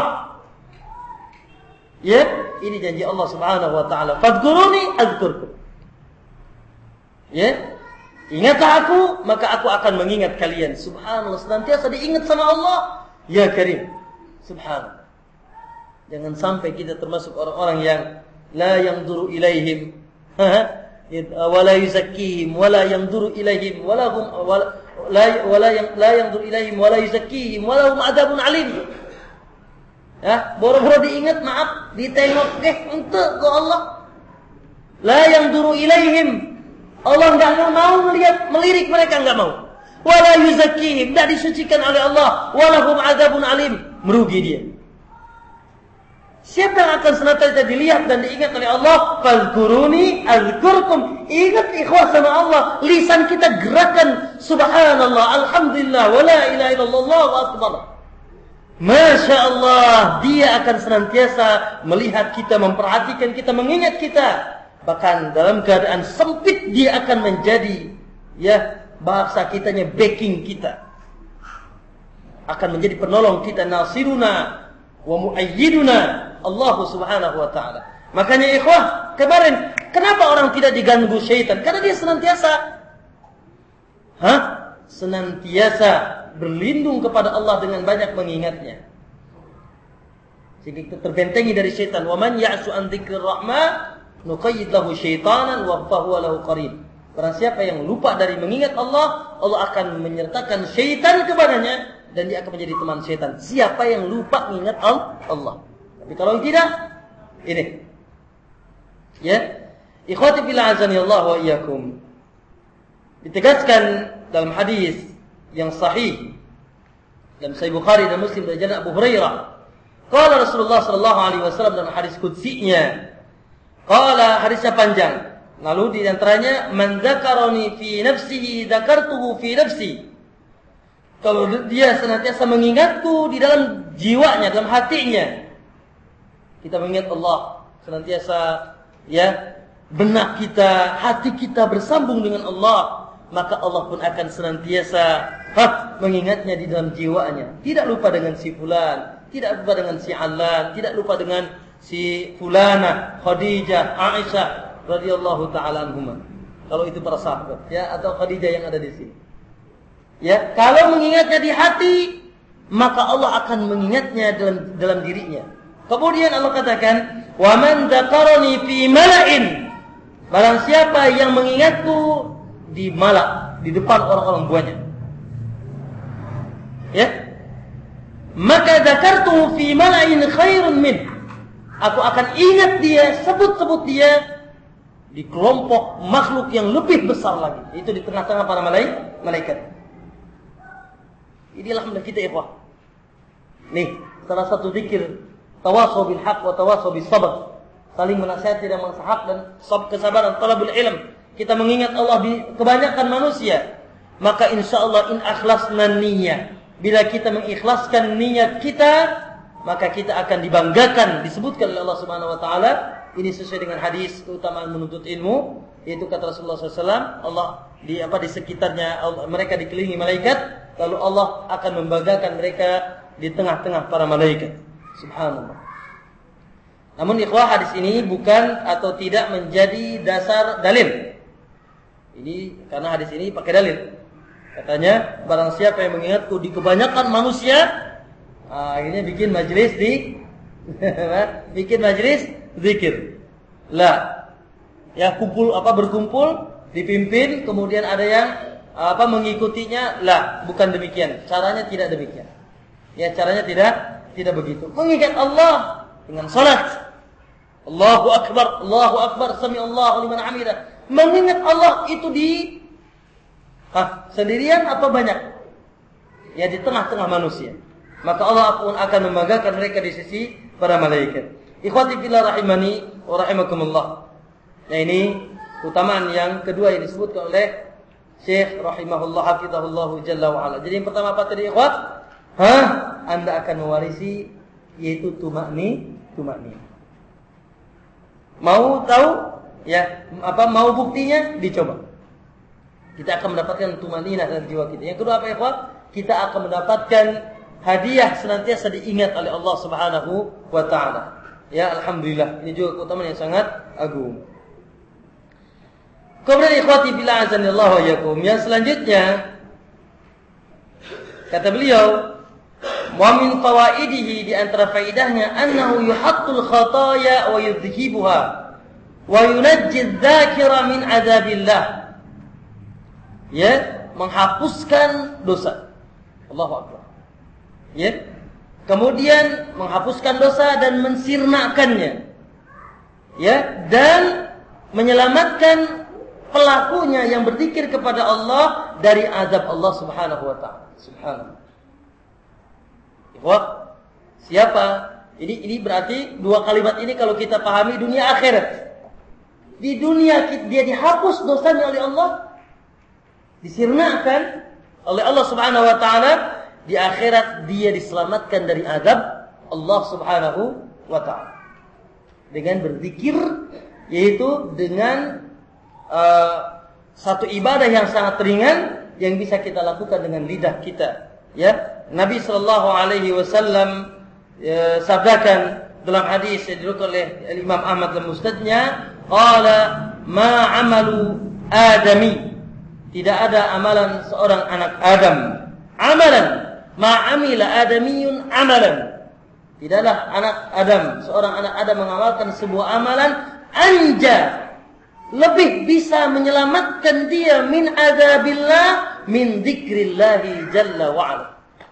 A: Ya, ini janji Allah Subhanahu wa taala. Fadhkuruni adzkurkum. Ya, ingatlah aku, maka aku akan mengingat kalian. Subhanallah, senantiasa diingat sama Allah. Ya Karim. Subhanallah. Jangan sampai kita termasuk orang-orang yang la yanzuru ilaihim wala yuzakkihim wala yanzuru ilaihim wala hum la yanzuru ilaihim wala yuzakkihim wala hum adzabun alim. Ya, boro-boro diingat, maaf, ditengok untuk ke Allah. La yanzuru ilaihim. Allah enggak mau melirik mereka, enggak mau. Wala yuzakkihim, enggak disucikan oleh Allah. Wala hum adzabun alim. Merugi dia. Siapa yang akan senantiasa dilihat dan diingat oleh Allah? Fadhkuruni adzkurkum. Ingat ikhwah sama Allah. Lisan kita gerakan subhanallah, alhamdulillah, wala ilaha illallah, Allahu akbar. Masya Allah, dia akan senantiasa melihat kita, memperhatikan kita, mengingat kita. Bahkan dalam keadaan sempit dia akan menjadi, ya, bahasa kitanya backing kita. Akan menjadi penolong kita, nasiruna wa muayyiduna. Allah Subhanahu wa taala. Makanya ikhwah, kemarin kenapa orang tidak diganggu syaitan? Karena dia senantiasa berlindung kepada Allah dengan banyak mengingatnya. Sehingga kita terbentengi dari syaitan. Wa man ya'su an dzikrir rahman nuqayyid lahu syaitanan wa fahuwa lahu qarin. Barang siapa yang lupa dari mengingat Allah, Allah akan menyertakan syaitan kepadanya dan dia akan menjadi teman syaitan. Siapa yang lupa mengingat Allah? Tapi kalau tidak, ini. Ya. Ikhwati fillah azani Allah wa iyyakum. Ditegaskan dalam hadis yang sahih dalam Sahih Bukhari dan Muslim dari Abu Hurairah. Qala Rasulullah sallallahu alaihi wasallam dalam hadis qudsinya. Qala, hadisnya panjang. Lalu di antaranya, man dzakarani fi nafsihi dzakartuhu fi nafsi. Kalau dia senantiasa mengingatku di dalam jiwanya, dalam hatinya. Kita mengingat Allah senantiasa, ya, benak kita, hati kita bersambung dengan Allah, maka Allah pun akan senantiasa mengingatnya di dalam jiwanya. Tidak lupa dengan si fulan, tidak lupa dengan si Alan, tidak lupa dengan si fulana, Khadijah, Aisyah radhiyallahu taala anhuma. Kalau itu para sahabat, ya, atau Khadijah yang ada di sini. Ya, kalau mengingatnya di hati, maka Allah akan mengingatnya dalam dirinya. Kemudian Allah katakan, "Wa man dzakarani fi mala'in." Barang siapa yang mengingatku di mala', di depan orang-orang buahnya. Ya. Maka dzakartuhu fi mala'in khairun min. Aku akan ingat dia, sebut-sebut dia di kelompok makhluk yang lebih besar lagi. Itu di tengah-tengah para malaikat. Inilah hendak kita, ikhwah. Nih, salah satu zikir tawasaw bil haq wa tawasaw bis sabr. Saling menasihati dan menasihak dan kesabaran, talabul ilm. Kita mengingat Allah di kebanyakan manusia. Maka insyaallah in akhlasna niyyah. Bila kita mengikhlaskan niat kita, maka kita akan dibanggakan, disebutkan oleh Allah Subhanahu wa taala. Ini sesuai dengan hadis keutamaan menuntut ilmu, yaitu kata Rasulullah SAW, Allah di sekitarnya mereka dikelilingi malaikat, lalu Allah akan membanggakan mereka di tengah-tengah para malaikat. Subhanallah. Namun ikhwah, hadis ini bukan atau tidak menjadi dasar dalil. Ini karena hadis ini pakai dalil. Katanya, barang siapa yang mengingatku di kebanyakan manusia, akhirnya bikin majelis bikin majelis zikir. Lah, ya berkumpul, dipimpin, kemudian ada yang mengikutinya. Lah, bukan demikian. Caranya tidak demikian. Ya, caranya Tidak begitu. Mengingat Allah dengan salat. Allahu Akbar, sami Allahu liman hamidah. Mengingat Allah itu sendirian atau banyak? Ya, di tengah-tengah manusia. Maka Allah pun akan membanggakan mereka di sisi para malaikat. Ikhwati fillah rahimani wa rahimakumullah. Nah, ini keutamaan yang kedua yang disebutkan oleh Syekh rahimahullah hafizahullah jalla wa ala. Jadi yang pertama apa tadi ikhwat? Anda akan mewarisi yaitu tumakni. Mau tahu ya mau buktinya? Dicoba. Kita akan mendapatkan tumaninah dalam jiwa kita. Yang kedua apa ikhwat? Kita akan mendapatkan hadiah senantiasa diingat oleh Allah Subhanahu wa taala. Ya, alhamdulillah. Ini juga keutamaan yang sangat agung. Kemudian ikhwati billah azanillahu wa iyyakum. Yang selanjutnya kata beliau, wa min fawaidihi, di antara faedahnya annahu yuhattul khataaya wa yudhibuha wa yunajji adh-dhakira min adzabillah. Ya, menghapuskan dosa. Allahu akbar. Ya. Kemudian menghapuskan dosa dan mensirnakannya. Ya, dan menyelamatkan pelakunya yang berzikir kepada Allah dari azab Allah Subhanahu wa taala. Subhanallah. Wah, siapa? Ini berarti dua kalimat ini kalau kita pahami dunia akhirat. Di dunia dia dihapus dosanya oleh Allah, disirnakan oleh Allah Subhanahu wa taala. Di akhirat dia diselamatkan dari azab Allah Subhanahu wa taala dengan berzikir, yaitu dengan satu ibadah yang sangat ringan yang bisa kita lakukan dengan lidah kita. Ya, Nabi sallallahu alaihi wasallam sabdakan dalam hadis yang diriwayatkan oleh Imam Ahmad dalam musnadnya, qala ma amalu adami, tidak ada amalan seorang anak Adam, amalan ma amila adamiyun amalan, tidaklah anak Adam, seorang anak Adam mengamalkan sebuah amalan anja, lebih bisa menyelamatkan dia min adzabillah min dzikrillahi jalla wa ala.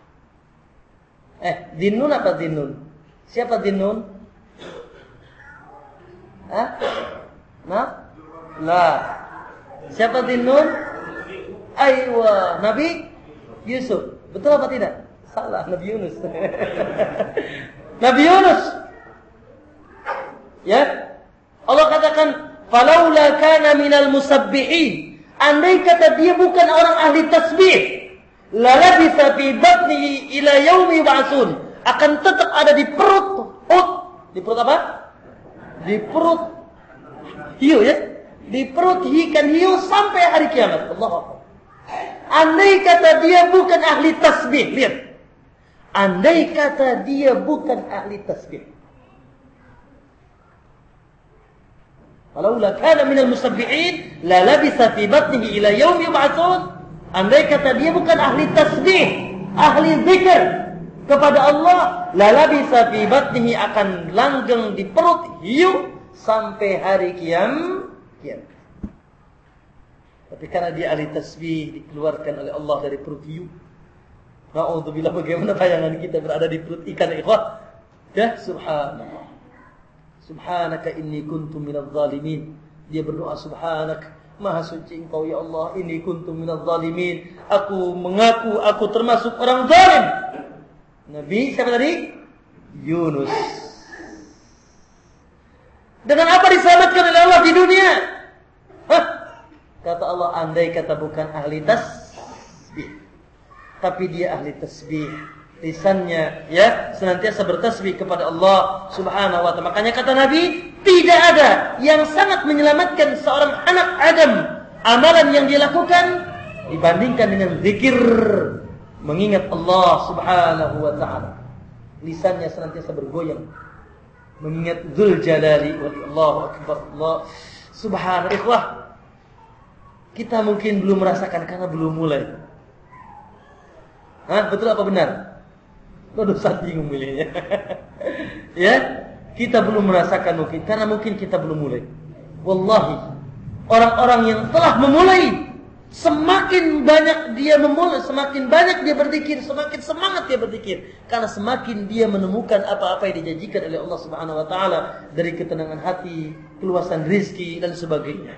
A: Dinnun apa dinnun? Siapa dinnun? Siapa dinnun? Aywa, Nabi Yusuf. Betul apa tidak? Salah, Nabi Yunus. Nabi Yunus. Ya. Allah katakan, "Falaula kana minal musabbihin." Andai kata dia bukan orang ahli tasbih, lalabitha fi batnihi ila yaumi yub'atsun. Akan tetap ada di perut. Di perut apa? Di perut hiu, ya. Di perut ikan hiu sampai hari kiamat. Allahu Akbar. Andai kata dia bukan ahli tasbih, lihat. Andai kata dia bukan ahli tasbih. Walaula kana minal musabbihin la labisa fi batnihi ila yaumi yub'atsun. Andai kata dia bukan ahli tasbih, ahli zikir kepada Allah, la labisa fi batnihi, akan langgeng di perut hiu sampai hari kiamat. Tapi karena dia ahli tasbih, dikeluarkan oleh Allah dari perut hiu. Na'udzubillah, bagaimana bayangan kita berada di perut ikan, ikhwah? Ya, subhanallah. Subhanaka inni kuntu minadh zalimin. Dia berdoa, subhanak, maha suci engkau ya Allah, inni kuntu minadh zalimin. Aku mengaku aku termasuk orang zalim. Nabi siapa tadi? Yunus. Dengan apa diselamatkan oleh Allah di dunia? Kata Allah, andai kata bukan ahli tasbih, tapi dia ahli tasbih, lisannya ya senantiasa bertasbih kepada Allah Subhanahu wa taala. Makanya kata Nabi, tidak ada yang sangat menyelamatkan seorang anak Adam amalan yang dia lakukan dibandingkan dengan zikir, mengingat Allah Subhanahu wa taala. Lisannya senantiasa bergoyang mengingat Dzul Jalali wa Allahu akbar. Allah subhanallah. Kita mungkin belum merasakan karena belum mulai. Betul apa benar? Waduh, saya bingung milihnya. Ya, kita belum merasakan mungkin karena mungkin kita belum mulai. Wallahi, orang-orang yang telah memulai Semakin banyak dia memulai, semakin banyak dia berzikir, semakin semangat dia berzikir. Karena semakin dia menemukan apa-apa yang dijanjikan oleh Allah Subhanahu wa taala dari ketenangan hati, keluasan rizki dan sebagainya.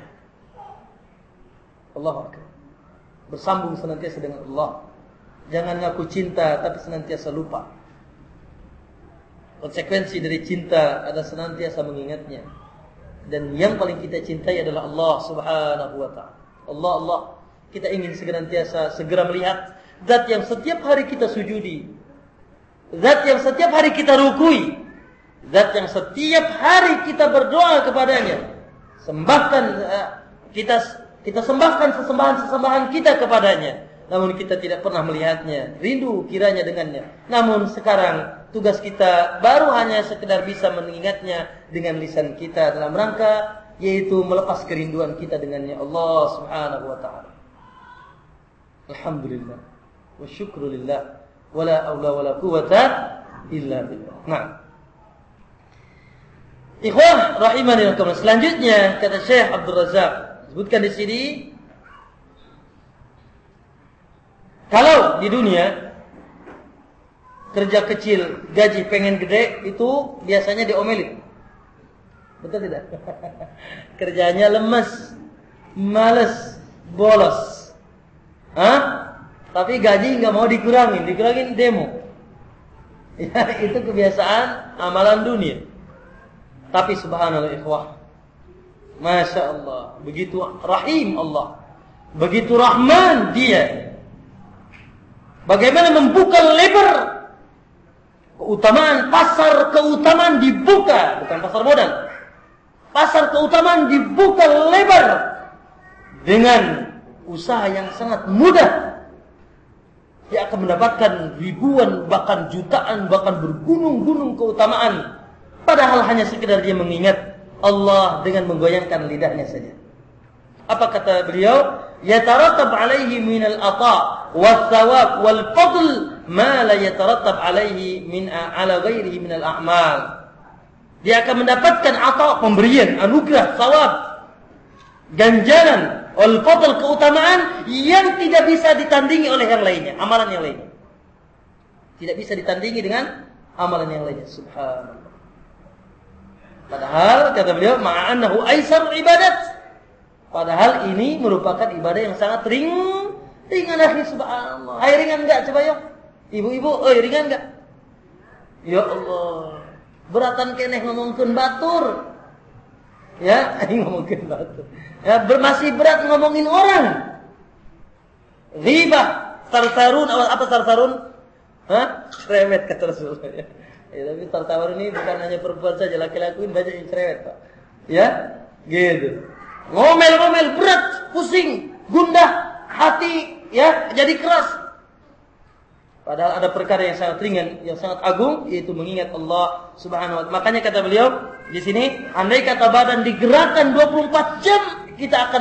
A: Allahu Akbar. Bersambung senantiasa dengan Allah. Jangan ngaku cinta tapi senantiasa lupa. Konsekuensi dari cinta adalah senantiasa mengingatnya. Dan yang paling kita cintai adalah Allah Subhanahu wa taala. Allah. Kita ingin segera melihat zat yang setiap hari kita sujudi, zat yang setiap hari kita rukui, zat yang setiap hari kita berdoa kepadanya. Kita sembahkan sesembahan kita kepadanya. Namun kita tidak pernah melihatnya, rindu kiranya dengannya. Namun sekarang tugas kita baru hanya sekedar bisa mengingatnya dengan lisan kita dalam rangka yaitu melepas kerinduan kita dengannya Allah Subhanahu wa taala. Alhamdulillah wa syukrulillah wala haula wala quwata illa billah. Nah, ikhwah rahimani wa selanjutnya kata Syekh Abdul Razak sebutkan di sini, kalau di dunia kerja kecil gaji pengen gede itu biasanya diomelin, betul tidak? Kerjanya lemes, malas, bolos. Tapi gaji nggak mau dikurangin demo. Ya, itu kebiasaan amalan dunia. Tapi subhanallah ikhwah, masya Allah, begitu rahim Allah, begitu rahman dia. Bagaimana membuka lebar keutamaan, pasar keutamaan dibuka, bukan pasar modal. Pasar keutamaan dibuka lebar dengan usaha yang sangat mudah. Dia akan mendapatkan ribuan, bahkan jutaan, bahkan bergunung-gunung keutamaan. Padahal hanya sekedar dia mengingat Allah dengan menggoyangkan lidahnya saja. Apa kata beliau? Yatarattab alaihi minal ata' was-thawab wal-fadl ma la yatarattab alaihi min ala ghairihi minal a'mal. Dia akan mendapatkan ata', pemberian, anugerah, thawab, ganjaran, wal-fadl, keutamaan yang tidak bisa ditandingi oleh yang lainnya, amalan yang lainnya. Tidak bisa ditandingi dengan amalan yang lainnya. Subhanallah. Padahal kata beliau, ma'annahu aisar ibadat. Padahal ini merupakan ibadah yang sangat ringan akhi, subhanallah. Hai, ringan enggak coba yuk? Ibu-ibu, ringan enggak? Ya Allah, beratan keneh ngomongkeun batur. Ya, ngomongkeun batur. Ya, masih berat ngomongin orang. Ghibah, sarsarun, apa sarsarun? Cerewet kata Rasulullah. Ya, tapi sarsarun ini bukan hanya perempuan saja, laki-laki pun banyak yang cerewet, Pak. Ya, gitu. Ngomel-ngomel berat, pusing, gundah, hati ya jadi keras. Padahal ada perkara yang sangat ringan, yang sangat agung, yaitu mengingat Allah Subhanahu wa taala. Makanya kata beliau di sini, andai kata badan digerakkan 24 jam, kita akan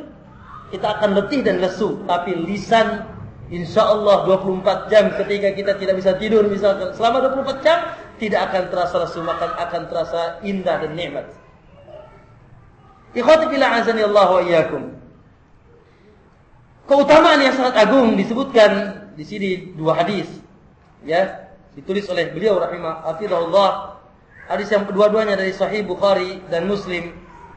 A: letih dan lesu. Tapi lisan insyaallah 24 jam ketika kita tidak bisa tidur misalkan selama 24 jam tidak akan terasa lesu, akan terasa indah dan nikmat. Ikhwati fillah azani Allah wa iyyakum. Keutamaan yang sangat agung disebutkan di sini dua hadis. Ya, ditulis oleh beliau rahimahullah. Hadis yang kedua-duanya dari Sahih Bukhari dan Muslim.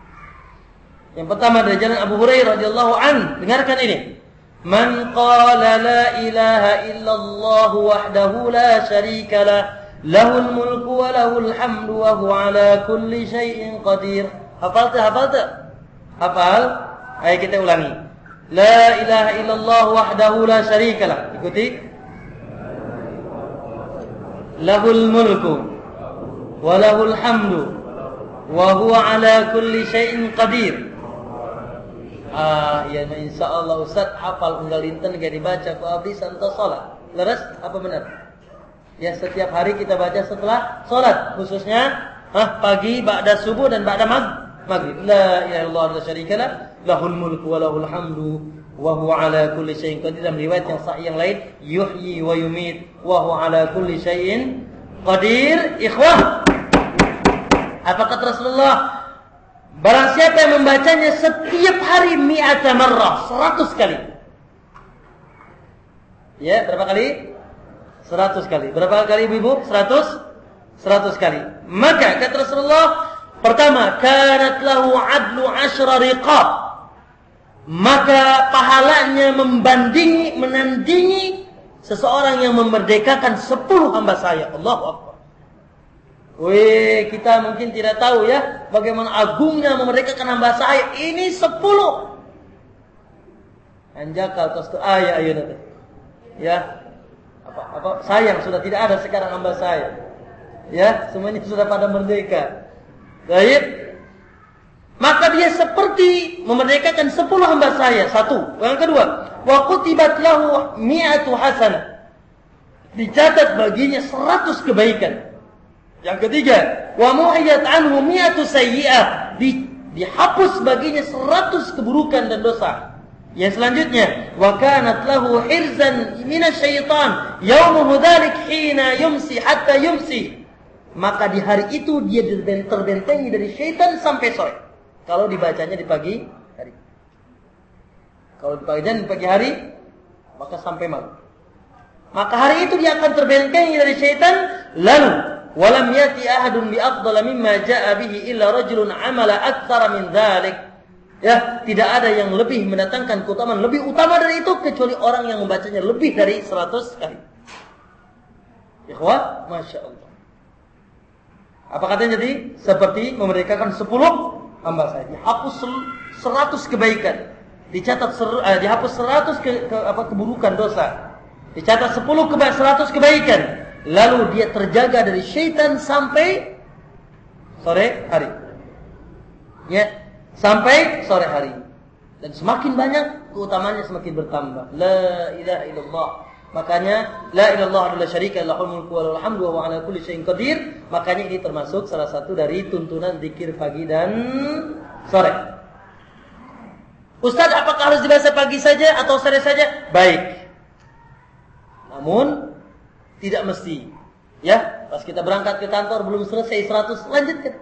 A: Yang pertama dari jalan Abu Hurairah radhiyallahu an. Dengarkan ini. Man qala la ilaha illallah wahdahu la syarika lah, lahul mulku wa lahul hamdu wa huwa ala kulli syai'in qadir. Hafal tak? Hafal? Ayo kita ulangi. La ilaha illallah wahdahu la syarikalah. Ikuti. Lahul mulku wa lahul hamdu wa huwa ala kulli syai'in qadir. Ya insyaallah Ustaz hafal unggal inten gak dibaca ku abdi santos salat. Leres apa benar? Ya setiap hari kita baca setelah salat, khususnya pagi ba'da subuh dan ba'da maghrib. La ilaha illallah la syarikalah, lahul mulku wa lahul hamdu wa huwa ala kulli syai'in qadir. Dalam riwayat yang sahih yang lain, yuhyi wa yumit wa huwa ala kulli syai'in qadir. Ikhwah, apa kata Rasulullah? Barang siapa yang membacanya setiap hari mi'ata marrah, 100 kali. Ya, berapa kali? 100 kali. Berapa kali ibu-ibu? 100 kali. Maka kata Rasulullah, pertama, kanat lahu adlu 10 riqab. Maka pahalanya menandingi seseorang yang memerdekakan 10 hamba saya. Allahu Akbar. Wih, kita mungkin tidak tahu ya bagaimana agungnya memerdekakan hamba saya. Ini 10. Anjakal tos ayah nanti. Ya. Apa sayang sudah tidak ada sekarang hamba saya. Ya, semuanya sudah pada merdeka. Baik. Maka dia seperti memerdekakan 10 hamba saya. 1. Yang kedua, wa kutibat lahu mi'atu hasanah. Dicatat baginya 100 kebaikan. Yang ketiga, wa muhiyat anhu mi'atu sayyi'ah. Dihapus baginya 100 keburukan dan dosa. Yang selanjutnya, wa kanat lahu hirzan minasyaitan yaumuhu dzalik hina yumsi hatta yumsi. Maka di hari itu dia terbentengi dari syaitan sampai sore. Kalau dibacanya di pagi hari. Kalau dibacanya di pagi hari, maka sampai malam. Maka hari itu dia akan terbentengi dari syaitan. Lalu, walam yati ahadun bi afdala mimma jaa bihi illa rajulun amala aktsara min dzalik. Ya, tidak ada yang lebih mendatangkan keutamaan lebih utama dari itu kecuali orang yang membacanya lebih dari 100 kali. Ikhwah, Masya Allah. Apa katanya jadi? Seperti memerdekakan 10 hamba saya. Dihapus 100 kebaikan. Dihapus 100 keburukan dosa. Dicatat 100 kebaikan. Lalu dia terjaga dari syaitan sampai sore hari. Ya. Sampai sore hari. Dan semakin banyak keutamaannya semakin bertambah. La ilaha illallah. Makanya la ilallah adalah syarika lahul mulku wa lahul hamdu wa ala kulli syai'in qadir. Makanya ini termasuk salah satu dari tuntunan zikir pagi dan sore. Ustaz, apakah harus dibaca pagi saja atau sore saja? Baik. Namun tidak mesti. Ya, pas kita berangkat ke kantor belum selesai 100, lanjutkan.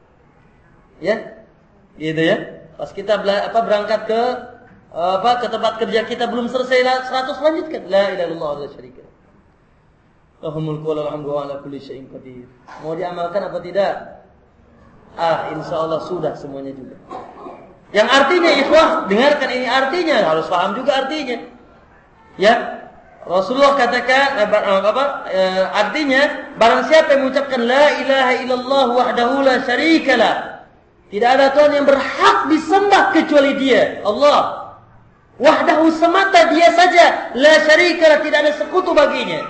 A: Ya. Gitu ya. Pas kita berangkat ke tempat kerja kita belum selesai 100, lanjutkan. La ilaha illallah wa la syarika lahu. Lahul mulku wa lahul hamdu wa ala kulli syai'in qadir. Mau diamalkan apa tidak? Insyaallah sudah semuanya juga. Yang artinya ikhwah, dengarkan ini artinya, harus paham juga artinya. Ya. Rasulullah katakan artinya barang siapa yang mengucapkan la ilaha illallah wahdahu la syarikalah. Tidak ada Tuhan yang berhak disembah kecuali Dia, Allah. Wahdahu semata Dia saja, la syarikalah, tidak ada sekutu baginya.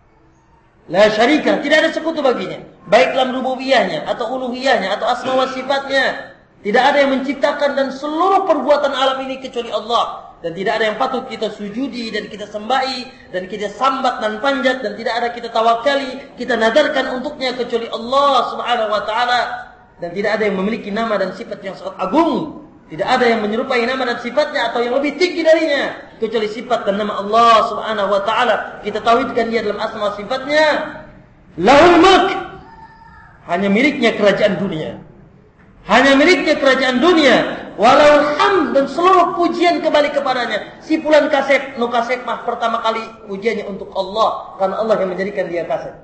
A: La syarikalah, tidak ada sekutu baginya. Baik dalam rububiyahnya atau uluhiyahnya atau asma wa sifatnya. Tidak ada yang menciptakan dan seluruh perbuatan alam ini kecuali Allah. Dan tidak ada yang patut kita sujudi dan kita sembahi dan kita sambat dan panjat dan tidak ada kita tawakali, kita nadarkan untuknya kecuali Allah Subhanahu wa taala. Dan tidak ada yang memiliki nama dan sifat yang sangat agung. Tidak ada yang menyerupai nama dan sifatnya atau yang lebih tinggi darinya kecuali sifat dan nama Allah Subhanahu wa taala. Kita tauhidkan Dia dalam asma sifatnya. Lahul mulk, hanya miliknya kerajaan dunia. Hanya miliknya kerajaan dunia. Walahul hamd, dan seluruh pujian kembali kepadanya. Si fulan kasep, no kasep mah pertama kali pujiannya untuk Allah karena Allah yang menjadikan dia kasep.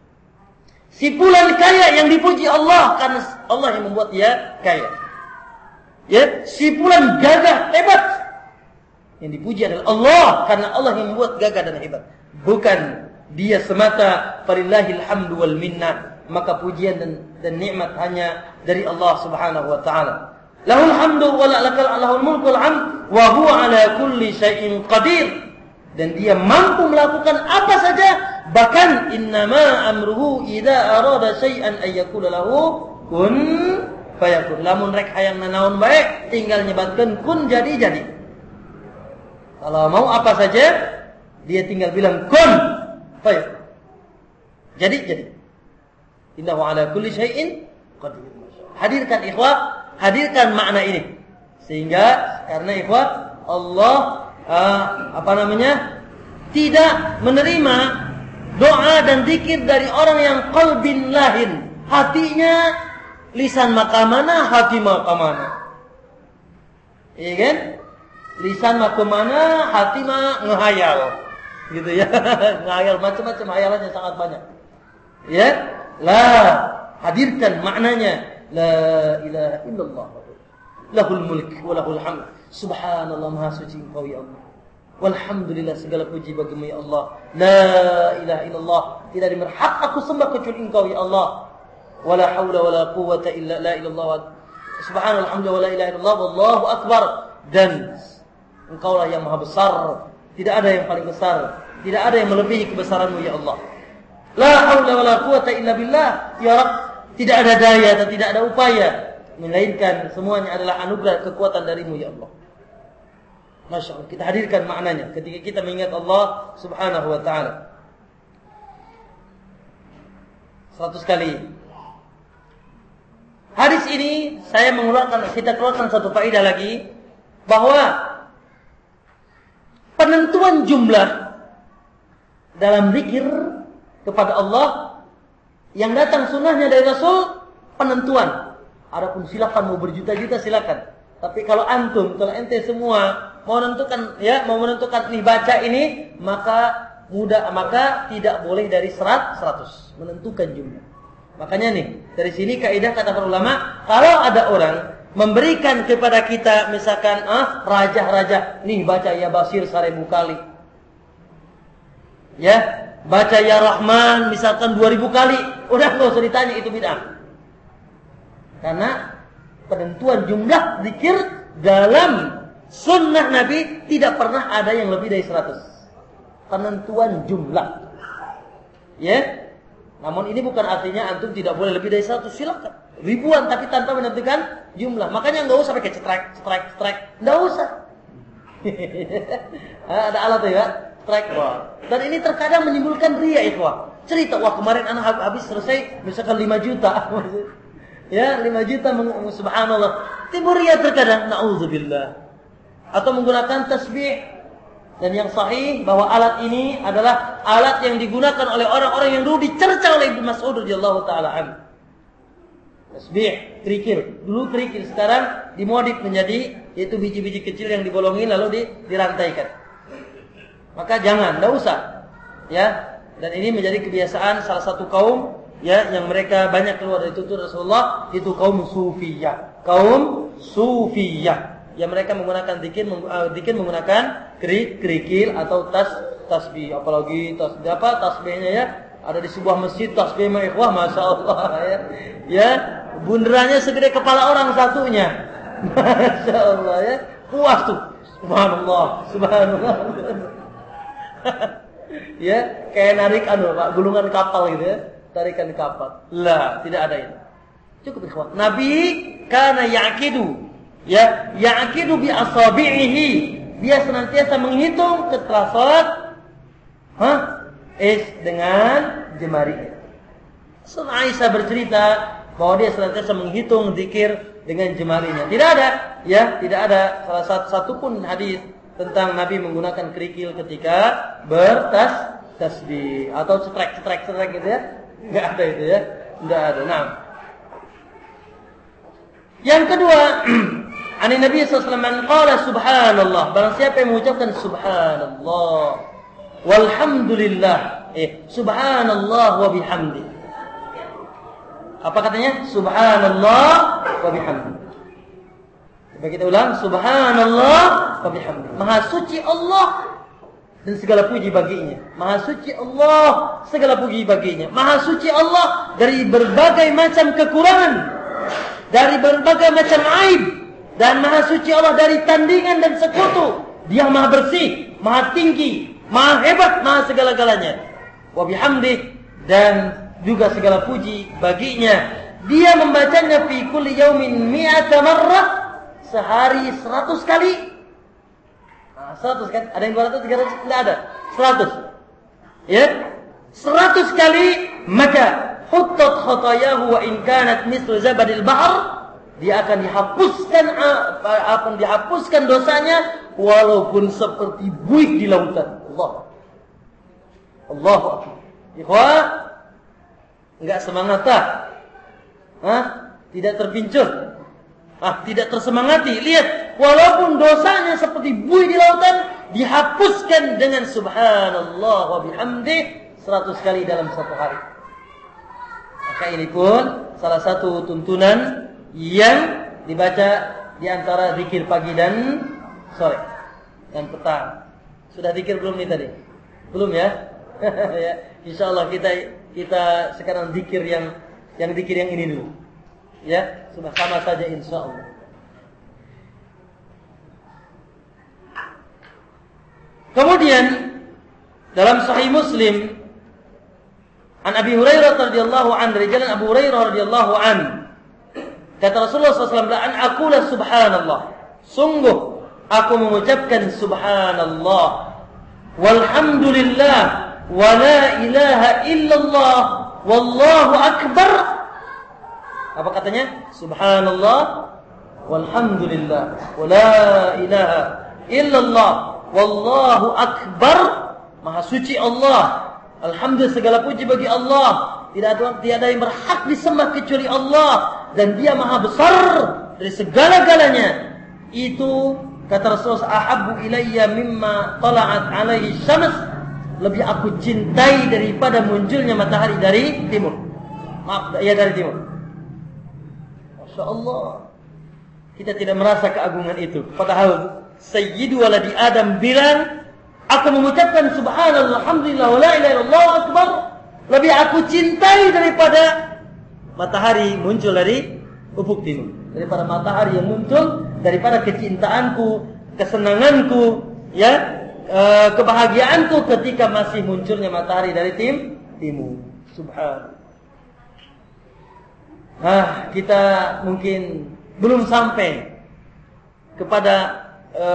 A: Si fulan kaya yang dipuji Allah karena Allah yang membuat dia kaya. Ya, si fulan gagah hebat yang dipuji adalah Allah karena Allah yang membuat gagah dan hebat. Bukan dia semata. Falillahil hamdu wal minnah. Maka pujian dan nikmat hanya dari Allah Subhanahu wa taala. Lahul hamdu wa lahul mulku wal hamd wa huwa ala kulli syai'in qadir. Dan dia mampu melakukan apa saja. Bahkan innama amruhu idza arada syai'an ay yaqula lahu kun fayakun. Lamun rek hayang nanaon bae tinggal nyebatkeun kun jadi. Kalau mau apa saja dia tinggal bilang kun fayakun. Jadi. Innahu ala kulli syai'in qadir. Hadirkan ikhwah, hadirkan makna ini. Sehingga karena ikhwah Allah tidak menerima doa dan zikir dari orang yang qalbin lahin, hatinya lisan maka mana, hati maka mana. Iya kan? Lisan maka mana, hati mah ngehayal. Gitu ya. Ngehayal macam-macam, hayalannya sangat banyak. Ya? Hadirkan maknanya. La ilaha illallah. Lahul mulk wa lahul hamd. Subhanallah, maha suci Engkau ya Allah. Walhamdulillah, segala puji bagimu ya Allah. La ilaha illallah, tidak ada berhak aku sembah kecuali Engkau ya Allah. Wala haula wala quwwata illa la ilallah. Subhanallah, alhamdulillah, wala ilaha illallah, wallahu akbar. Dan Engkaulah yang maha besar, tidak ada yang paling besar, tidak ada yang melebihi kebesaranmu ya Allah. La haula wala quwwata illa billah. Ya Rabb, tidak ada daya dan tidak ada upaya, melainkan semuanya adalah anugerah kekuatan darimu ya Allah. Masya Allah, kita hadirkan maknanya ketika kita mengingat Allah subhanahu wa ta'ala. 100 kali. Hadis ini kita keluarkan satu faedah lagi, bahwa penentuan jumlah dalam zikir kepada Allah yang datang sunnahnya dari Rasul, penentuan. Adapun silakan mau berjuta-juta silakan. Tapi kalau ente semua mau menentukan nih baca ini, maka tidak boleh dari 100 menentukan jumlah. Makanya nih, dari sini kaidah kata para ulama, kalau ada orang memberikan kepada kita misalkan raja, nih baca ya Basir 1000 kali. Ya, baca ya Rahman misalkan 2000 kali, udah enggak usah ditanya, itu bid'ah. Karena penentuan jumlah zikir dalam sunnah Nabi tidak pernah ada yang lebih dari 100. Penentuan jumlah. Ya. Namun ini bukan artinya antum tidak boleh lebih dari 100, silakan. Ribuan tapi tanpa menentukan jumlah. Makanya enggak usah pakai cetrek. Enggak usah. Ada alat ya, cetrek. Dan ini terkadang menimbulkan riya, ikhwah. Cerita, wah kemarin anak habis selesai misalkan 5 juta. Ya, 5 juta subhanallah. Timbul riya terkadang, na'udzubillah. Atau menggunakan tasbih. Dan yang sahih bahwa alat ini adalah alat yang digunakan oleh orang-orang yang dulu dicerca oleh Ibnu Mas'ud radhiyallahu taala anhu. Tasbih, kerikil. Dulu kerikil, sekarang dimodif menjadi yaitu biji-biji kecil yang dibolongin lalu dirantaikan. Maka jangan, enggak usah. Ya. Dan ini menjadi kebiasaan salah satu kaum ya yang mereka banyak keluar dari tutur Rasulullah, itu kaum Sufiyah. Kaum Sufiyah. Ya mereka menggunakan zikir menggunakan kerikil atau tasbih, apalagi tasbihnya ya ada di sebuah masjid tasbih ikhwah, masyaallah ya. Ya, bunderannya segede kepala orang satunya. Masyaallah ya. Puas tuh. Subhanallah. Ya, kayak narik gulungan kapal gitu ya. Tarikan kapal. Lah, tidak ada itu. Cukup ikhwah. Nabi kana yaqidu ya'kidu bi asabi'ihi. Dia senantiasa menghitung setelah salat dengan jemarinya. Aisyah bercerita bahwa dia senantiasa menghitung zikir dengan jemarinya. Tidak ada salah satu pun hadis tentang Nabi menggunakan kerikil ketika bertasbih atau cetrek gitu ya. Enggak ada itu ya. Enggak ada. Nah. Yang kedua, Ani Nabi SAW qala subhanallah. Barang siapa yang mengucapkan subhanallah walhamdulillah, subhanallah wa bihamdi. Apa katanya? Subhanallah wa bihamdi. Coba kita ulang, subhanallah wa bihamdi. Maha suci Allah dan segala puji baginya. Maha suci Allah, segala puji baginya. Maha suci Allah dari berbagai macam kekurangan, dari berbagai macam aib. Dan maha suci Allah dari tandingan dan sekutu. Dia maha bersih, maha tinggi, maha hebat, maha segala-galanya. Wa bihamdih, dan juga segala puji baginya. Dia membacanya fi kulli yaumin mi'ata marrah, sehari 100 kali. 100 kan? Ada yang 200, 300? Tidak ada. 100. Ya? 100 kali, maka huttat khatayahu wa in kanat mislu zabadil bahr. Dia akan dihapuskan dosanya walaupun seperti buih di lautan. Allahu Akbar. Ikhwah, enggak semangat tak? tidak terpincur, tidak tersemangati. Lihat, walaupun dosanya seperti buih di lautan, dihapuskan dengan subhanallah wa bihamdih 100 kali dalam satu hari. Maka ini pun salah satu tuntunan yang dibaca di antara zikir pagi dan sore dan petang. Sudah zikir belum nih tadi? Belum ya? Ya, insyaallah kita sekarang zikir yang zikir yang ini dulu. Ya, sudah sama saja insyaallah. Kemudian dalam Sahih Muslim an Abi Hurairah radhiyallahu anhu, dari jalan Abu Hurairah radhiyallahu anhu, kata Rasulullah SAW, an aqula subhanallah, sungguh aku mengucapkan subhanallah, walhamdulillah, wa la ilaha illallah, wallahu akbar. Apa katanya? Subhanallah, walhamdulillah, wa la ilaha illallah, wallahu akbar. Maha suci Allah, alhamdulillah, segala puji bagi Allah. Tidak ada yang berhak disembah kecuali Allah, dan Dia maha besar dari segala-galanya. Itu kata Rasulullah, ahabbu ilayya mimma tala'at alaihi syams, lebih aku cintai daripada munculnya matahari dari timur. Dari timur. Masya Allah, kita tidak merasa keagungan itu. Padahal Sayyidu waladi Adam bilang, aku mengucapkan subhanallah, alhamdulillah, wa la ilaha illallah, akbar, lebih aku cintai daripada matahari muncul dari ufuk timur, daripada matahari yang muncul, daripada kecintaanku, kesenanganku, kebahagiaanku ketika masih munculnya matahari dari timur. Subhanallah. Kita mungkin belum sampai kepada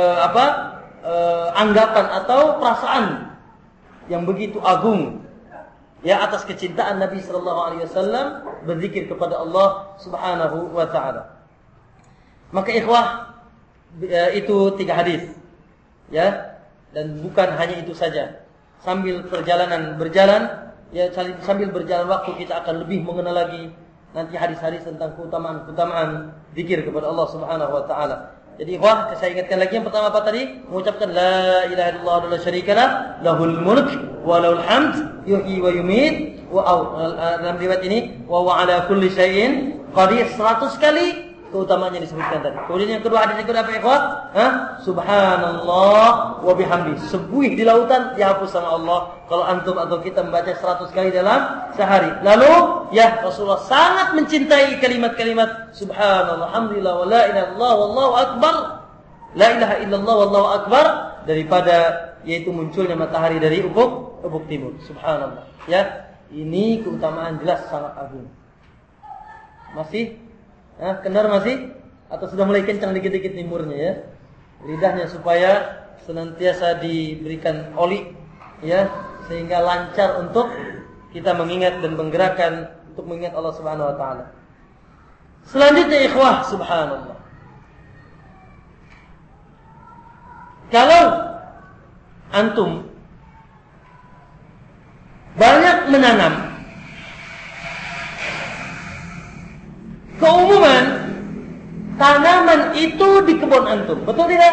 A: anggapan atau perasaan yang begitu agung atas kecintaan Nabi sallallahu alaihi wasallam berzikir kepada Allah Subhanahu wa taala. Maka ikhwah, itu 3 hadis. Dan bukan hanya itu saja. Sambil perjalanan berjalan, sambil berjalan waktu kita akan lebih mengenal lagi nanti hadis-hadis tentang keutamaan zikir kepada Allah Subhanahu wa taala. Jadi ikhwah, saya ingatkan lagi yang pertama apa tadi? Mengucapkan la ilaha illallah wa la syarikalah, lahul mulk wa lahul hamd, yuhyi wa yumiit, dalam riwayat ini wa huwa ala kulli syai'in qadir, 100 kali keutamaannya disebutkan tadi. Kemudian yang kedua, hadis yang kedua apa ikhwah? Subhanallah wa bihamdi, sebuih di lautan dihapus sama Allah kalau antum atau kita membaca 100 kali dalam sehari. Lalu Rasulullah sangat mencintai kalimat-kalimat subhanallah, alhamdulillah, wa la ilaha illallah, wallahu akbar, la ilaha illallah, wallahu akbar, daripada yaitu munculnya matahari dari ufuk timur. Subhanallah. Ini keutamaan jelas sangat agung. Masih kendar masih? Atau sudah mulai kencang dikit-dikit timurnya lidahnya, supaya senantiasa diberikan oli sehingga lancar untuk kita mengingat dan menggerakkan untuk mengingat Allah Subhanahu wa taala. Selanjutnya ikhwah, subhanallah, kalau antum banyak menanam, keumuman tanaman itu di kebun antum, betul tidak?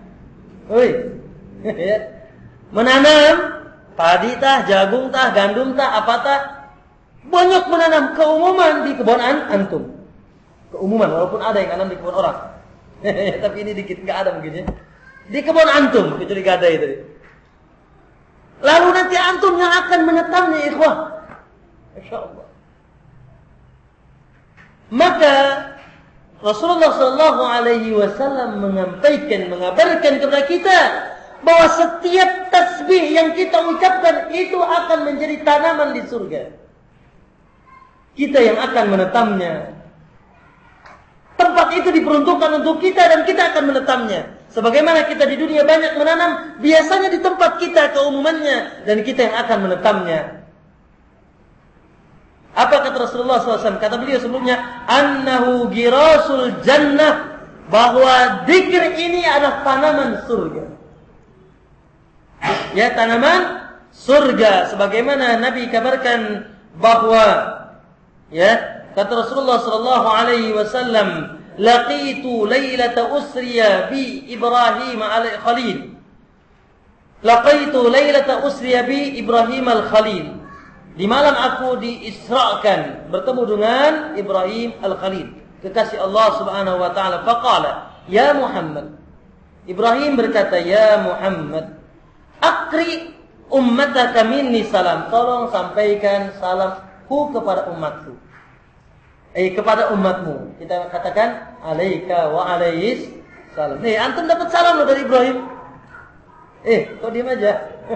A: Menanam padi tah, jagung tah, gandum tah, apa tah, banyak menanam keumuman di kebun antum. Keumuman, walaupun ada yang nanam di kebun orang. Tapi ini dikit, enggak ada mungkin di kebun antum, kecuali gadai tadi. Lalu nanti antum yang akan menetamnya, ikhwah. Insyaallah. Maka Rasulullah sallallahu alaihi wasallam mengabarkan kepada kita bahwa setiap tasbih yang kita ucapkan itu akan menjadi tanaman di surga. Kita yang akan menetamnya. Tempat itu diperuntukkan untuk kita dan kita akan menetamnya. Sebagaimana kita di dunia banyak menanam, biasanya di tempat kita keumumannya dan kita yang akan menetamnya. Apa kata Rasulullah SAW? Kata beliau sebelumnya, annahu girasul jannah, bahwa zikir ini adalah tanaman surga. Tanaman surga. Sebagaimana Nabi kabarkan bahwa kata Rasulullah sallallahu alaihi wasallam, laqitu lailata usriya bi Ibrahim al-Khalil. Laqitu lailata usriya bi Ibrahim al-Khalil. Di malam aku diisrakan bertemu dengan Ibrahim al-Khalil, kekasih Allah Subhanahu wa taala. Faqala, ya Muhammad. Ibrahim berkata, ya Muhammad, akri ummataka minni salam. Tolong sampaikan salamku kepada umatku. Kepada umatmu. Kita katakan alaika wa alaihis salam. Nih, antum dapat salam loh dari Ibrahim. Kok diam aja?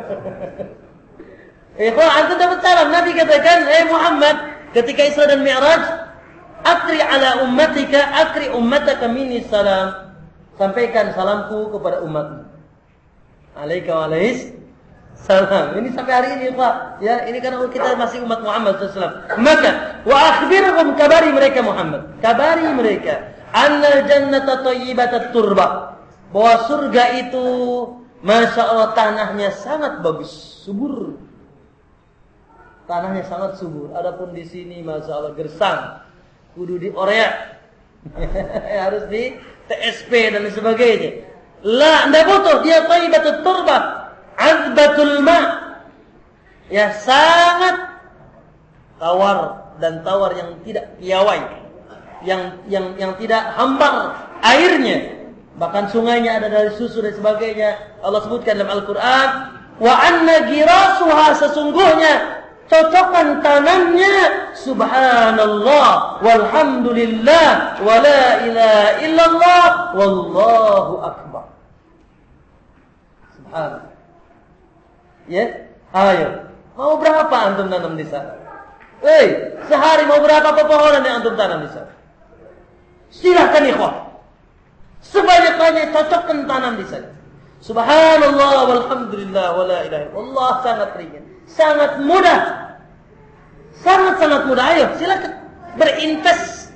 A: Kok antum dapat salam? Nabi katakan, Muhammad, ketika Isra dan Mi'raj, akri ala ummatika, akri ummataka minni salam. Sampaikan salamku kepada umatmu. Alaika wa alaihis salam. Ini sampai hari ini, Pak. Ya, ini karena kita masih umat Muhammad SAW. Maka, wa akhbirhum, kabari mereka Muhammad. Kabari mereka. Annal jannata thayyibatat turba. Bahwa surga itu, Masya Allah, tanahnya sangat bagus. Subur. Tanahnya sangat subur. Adapun di sini, Masya Allah, gersang. Kudu dioreak. Harus di TSP dan sebagainya. La, tidak butuh. Dia thayyibatat turba. Azbatul ma, ya sangat tawar, dan tawar yang tidak piawai, yang tidak hambar airnya, bahkan sungainya ada dari susu dan sebagainya. Allah sebutkan dalam Al-Quran, wa anna girasuha, sesungguhnya cocokan tanamnya, subhanallah walhamdulillah wa la ilaha illallah wallahu akbar. Subhanallah. Ya, ayo. Mau berapa antum tanam di sana? Sehari mau berapa pepohonan yang antum tanam di sana? Silahkan ikhwah. Sebanyak-banyak cocokkan tanam di sana. Subhanallah walhamdulillah wa la ilaha illallah. Sangat ringan, sangat mudah. Sangat-sangat mudah. Ayo, silakan berinvest.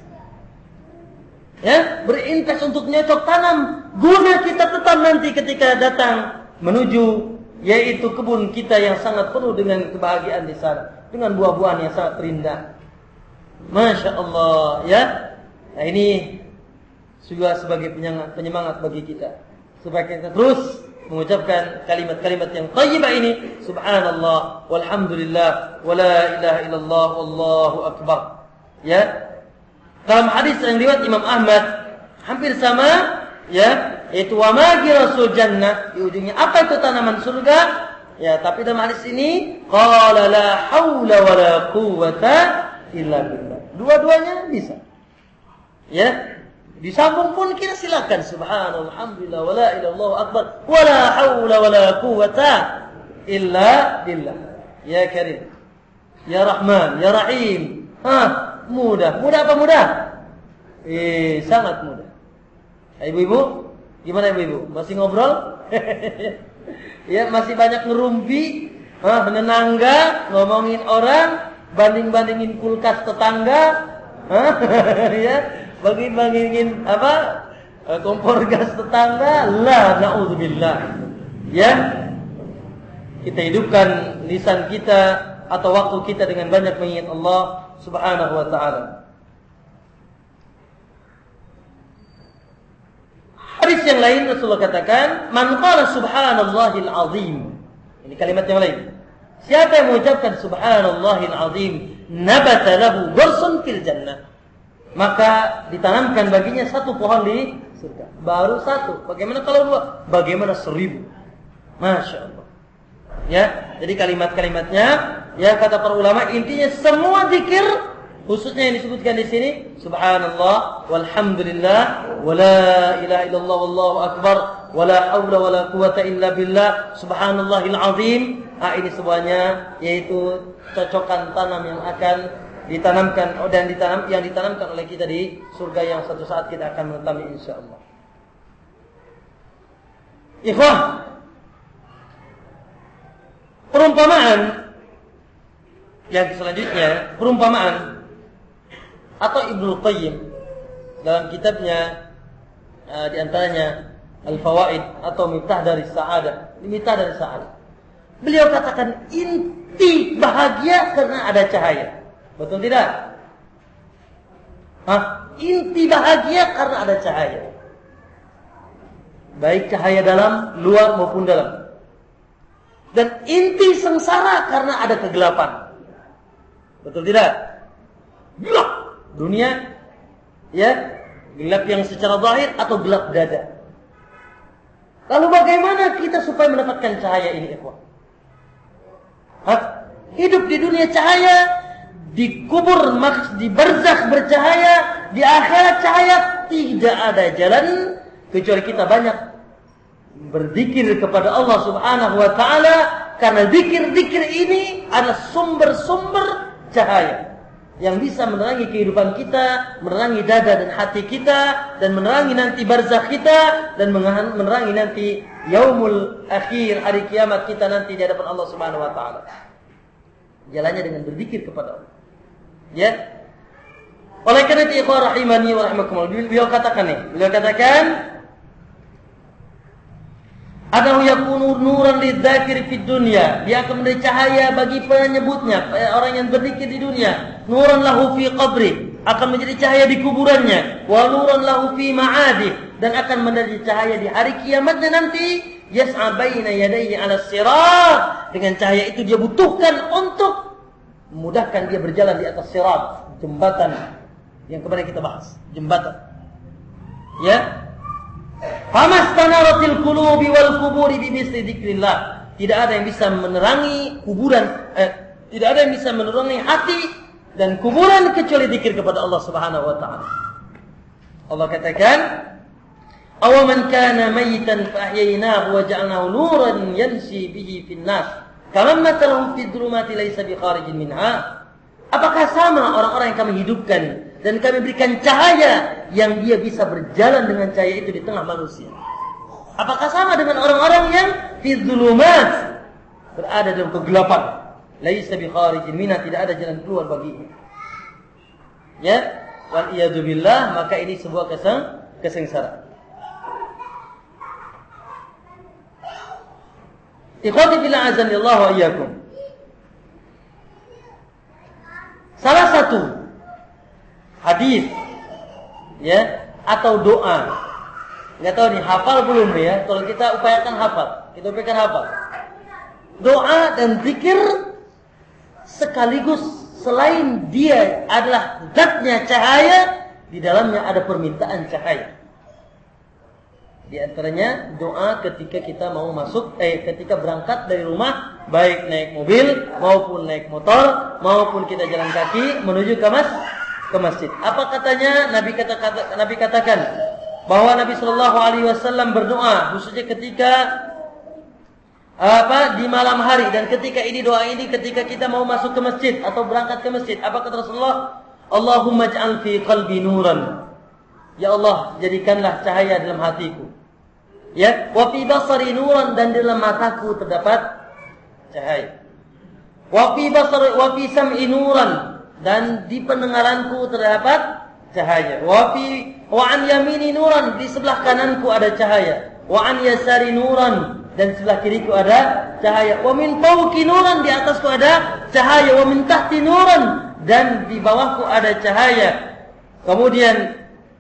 A: Ya, berinvest untuk nyocok tanam. Guna kita tetap nanti ketika datang menuju yaitu kebun kita yang sangat penuh dengan kebahagiaan di sana, dengan buah-buahan yang sangat terindah. Masya Allah, ya. Nah, ini juga sebagai penyemangat bagi kita, supaya kita terus mengucapkan kalimat-kalimat yang thayyibah ini. Subhanallah walhamdulillah wa la ilaha illallah wallahu akbar. Ya. Dalam hadis yang riwayat Imam Ahmad hampir sama, ya, yaitu wa ma girasul jannah, di ujungnya apa itu tanaman surga? Ya, tapi dalam hadis ini qala la haula wala quwwata illa billah. Dua-duanya bisa. Ya, disambung pun kita silakan. Subhanallah alhamdulillah wala ilaha illallah akbar wala haula wala quwwata illa billah. Ya Karim, ya Rahman, ya Rahim. Mudah. Mudah apa mudah? Sangat mudah. Ibu-ibu, gimana ibu-ibu? Masih ngobrol? Ya, masih banyak ngerumpi, menenangga, ngomongin orang, banding-bandingin kulkas tetangga, ya, bandingin apa? Kompor gas tetangga. La, na'udzubillah. Ya. Kita hidupkan lisan kita atau waktu kita dengan banyak mengingat Allah Subhanahu wa taala. Hadis yang lain Rasulullah katakan, man qala subhanallahil azim. Ini kalimat yang lain. Siapa yang mengucapkan subhanallahil azim, nabata lahu ghursun fil jannah. Maka ditanamkan baginya satu pohon di surga. Baru satu. Bagaimana kalau dua? Bagaimana 1000? Masya Allah. Ya, jadi kalimat-kalimatnya, ya kata para ulama, intinya semua zikir, khususnya yang disebutkan di sini, subhanallah, walhamdulillah, wala ilaha illallah, wallahu akbar, wala haula wala quwata illa billah, subhanallahil azim. Ini semuanya yaitu cocokan tanam yang akan ditanamkan yang ditanamkan oleh kita di surga yang suatu saat kita akan menetami insyaallah. Ikhwah, perumpamaan yang selanjutnya, perumpamaan atau Ibnu Qayyim dalam kitabnya di antaranya Al-Fawaid atau Miftah dari Sa'adah. Miftah dari Sa'adah. Beliau katakan inti bahagia karena ada cahaya. Betul tidak? Inti bahagia karena ada cahaya. Baik cahaya dalam, luar maupun dalam. Dan inti sengsara karena ada kegelapan. Betul tidak? Gelap dunia, ya, gelap yang secara zahir atau gelap dada. Lalu bagaimana kita supaya mendapatkan cahaya ini, ikhwan? Hidup di dunia cahaya, di kubur, di barzakh bercahaya, di akhirat cahaya. Tidak ada jalan kecuali kita banyak berzikir kepada Allah Subhanahu wa taala, karena zikir-zikir ini adalah sumber-sumber cahaya yang bisa menerangi kehidupan kita, menerangi dada dan hati kita, dan menerangi nanti barzakh kita, dan menerangi nanti yaumul akhir, hari kiamat kita nanti di hadapan Allah Subhanahu wa taala. Jalannya dengan berzikir kepada Allah. Ya. Oleh karena itu, ikhwan rahimani wa rahimakumullah, beliau katakan adahu yakunu nuran lidzakir fid dunya, dia akan menjadi cahaya bagi penyebutnya, orang yang berzikir di dunia. Nuran lahu fi qabri, akan menjadi cahaya di kuburannya. Wa nuran lahu fi ma'adih, dan akan menjadi cahaya di hari kiamatnya nanti. Yas'a baina yadayhi 'ala sirat, dengan cahaya itu dia butuhkan untuk memudahkan dia berjalan di atas sirat, jembatan yang kemarin kita bahas, jembatan. Ya. Famastanaratil qulubi wal quburi bimisli dzikrillah. Tidak ada yang bisa menerangi kuburan, tidak ada yang bisa menerangi hati dan kuburan kecuali zikir kepada Allah Subhanahu wa taala. Allah katakan, "Aw man kana mayitan fa ahyaynahu wa ja'alnahu nuran yamshi bihi fin nas, kaman mathaluhu fid dhulumati laysa bi kharijin minha." Apakah sama orang-orang yang kami hidupkan dan kami berikan cahaya yang dia bisa berjalan dengan cahaya itu di tengah manusia? Apakah sama dengan orang-orang yang fi dhulumat, berada dalam kegelapan, laisa bi kharijin minha, tidak ada jalan keluar baginya? Ya, wal iyadu billah, maka ini sebuah kesengsaraan. Ikhwati fillah azanillahu wa iyyakum. Salah satu hadis, ya, atau doa, nggak tahu nih hafal belum ya? Kalau kita upayakan hafal, doa dan zikir sekaligus, selain dia adalah zatnya cahaya, di dalamnya ada permintaan cahaya. Di antaranya doa ketika kita mau ketika berangkat dari rumah, baik naik mobil maupun naik motor maupun kita jalan kaki menuju ke masjid. Apa katanya? Nabi katakan bahwa Nabi Shallallahu Alaihi Wasallam berdoa khususnya ketika di malam hari, dan ketika ini doa ini ketika kita mau masuk ke masjid atau berangkat ke masjid. Apa kata Rasulullah? Allahumma ij'al fi qalbi nuran. Ya Allah, jadikanlah cahaya dalam hatiku. Ya, wa fi basari nuran, dan di dalam mataku terdapat cahaya. Wa fi sam'i nuran, dan di pendengaranku terdapat cahaya. Wa an yamini nuran, di sebelah kananku ada cahaya. Wa an yasari nuran, dan sebelah kiriku ada cahaya. Wa min fawqi nuran, di atasku ada cahaya. Wa min tahti nuran, dan di bawahku ada cahaya. Kemudian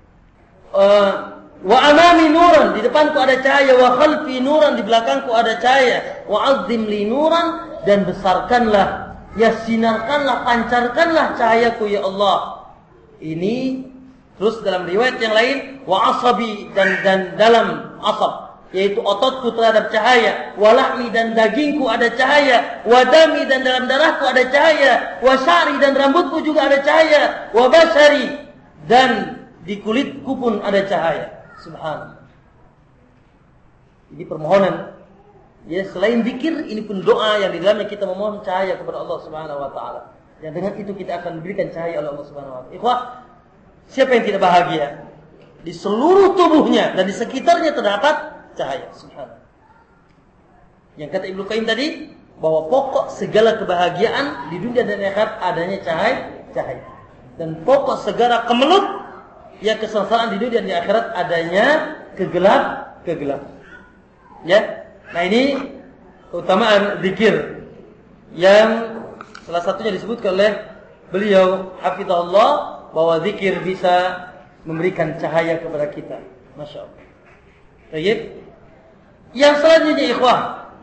A: wa amami nuran, di depanku ada cahaya. Wa khalfi nuran, di belakangku ada cahaya. Wa azzim li nuran, dan besarkanlah, ya sinarkanlah, pancarkanlah cahayaku ya Allah. Ini terus dalam riwayat yang lain, wa asabi, dan dalam asab, yaitu ototku terhadap cahaya. Wa lahmi, dan dagingku ada cahaya. Wa dami, dan dalam darahku ada cahaya. Wa syari, dan rambutku juga ada cahaya. Wa basari, dan di kulitku pun ada cahaya. Subhanallah. Ini permohonan. Ya, selain zikir, ini pun doa yang di dalamnya kita memohon cahaya kepada Allah Subhanahu wa taala. Dan dengan itu kita akan diberikan cahaya oleh Allah Subhanahu wa taala. Ikhwah, siapa yang tidak bahagia? Di seluruh tubuhnya dan di sekitarnya terdapat cahaya. Subhanallah. Yang kata Ibnu Qayyim tadi, bahwa pokok segala kebahagiaan di dunia dan akhirat adanya cahaya. Dan pokok segala kemelut, ya, kesengsaraan di dunia dan di akhirat adanya kegelapan. Ya. Nah, ini keutamaan zikir yang salah satunya disebutkan oleh beliau hafizahullah bahwa zikir bisa memberikan cahaya kepada kita. Masya Allah. Baik. Yang selanjutnya ikhwah,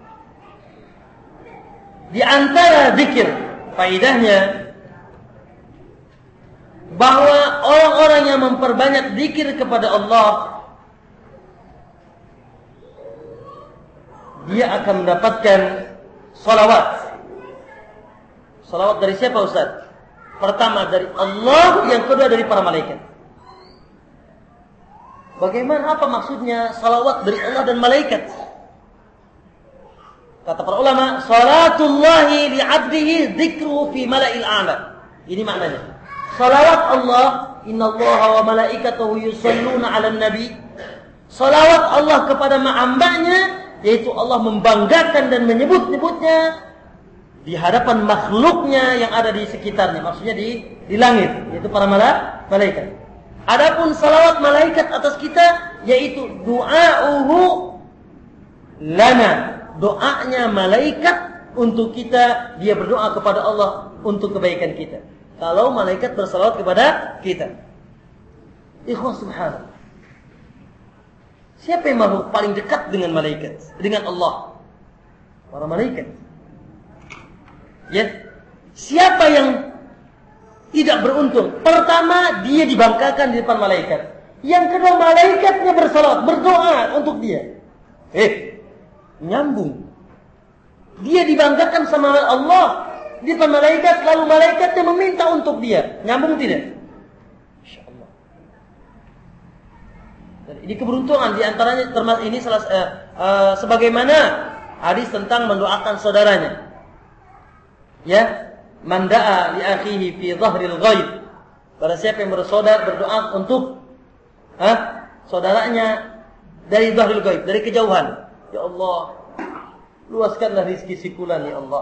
A: di antara zikir faedahnya bahwa orang-orang yang memperbanyak zikir kepada Allah, dia akan mendapatkan salawat. Salawat dari siapa Ustaz? Pertama dari Allah, yang kedua dari para malaikat. Bagaimana, apa maksudnya salawat dari Allah dan malaikat? Kata para ulama, salatullahi li'abdihi dzikruhu fi mala'il a'la. Ini maknanya. Salawat Allah, innallaha wa malaikatahu yusalluna 'alan nabi. Salawat Allah kepada hambanya, yaitu Allah membanggakan dan menyebut-nyebutnya di hadapan makhluknya yang ada di sekitarnya. Maksudnya di langit, yaitu para malaikat. Adapun salawat malaikat atas kita, yaitu du'a'uhu lana. Doanya malaikat untuk kita, dia berdoa kepada Allah untuk kebaikan kita. Kalau malaikat bersalawat kepada kita. Ikhwan subhanallah. Siapa yang makhluk paling dekat dengan malaikat? Dengan Allah. Para malaikat. Ya. Siapa yang tidak beruntung? Pertama, dia dibanggakan di depan malaikat. Yang kedua, malaikatnya bersalawat, berdoa untuk dia. Nyambung. Dia dibanggakan sama Allah di depan malaikat, lalu malaikatnya meminta untuk dia. Nyambung tidak? Insyaallah. Dan ini keberuntungan di antaranya termasuk ini sebagaimana hadis tentang mendoakan saudaranya. Ya, man da'a li akhihi fi dhahril ghaib. Barang siapa yang berdoa untuk saudaranya dari dhahril ghaib, dari kejauhan. Ya Allah, luaskanlah rizki si fulan ya Allah.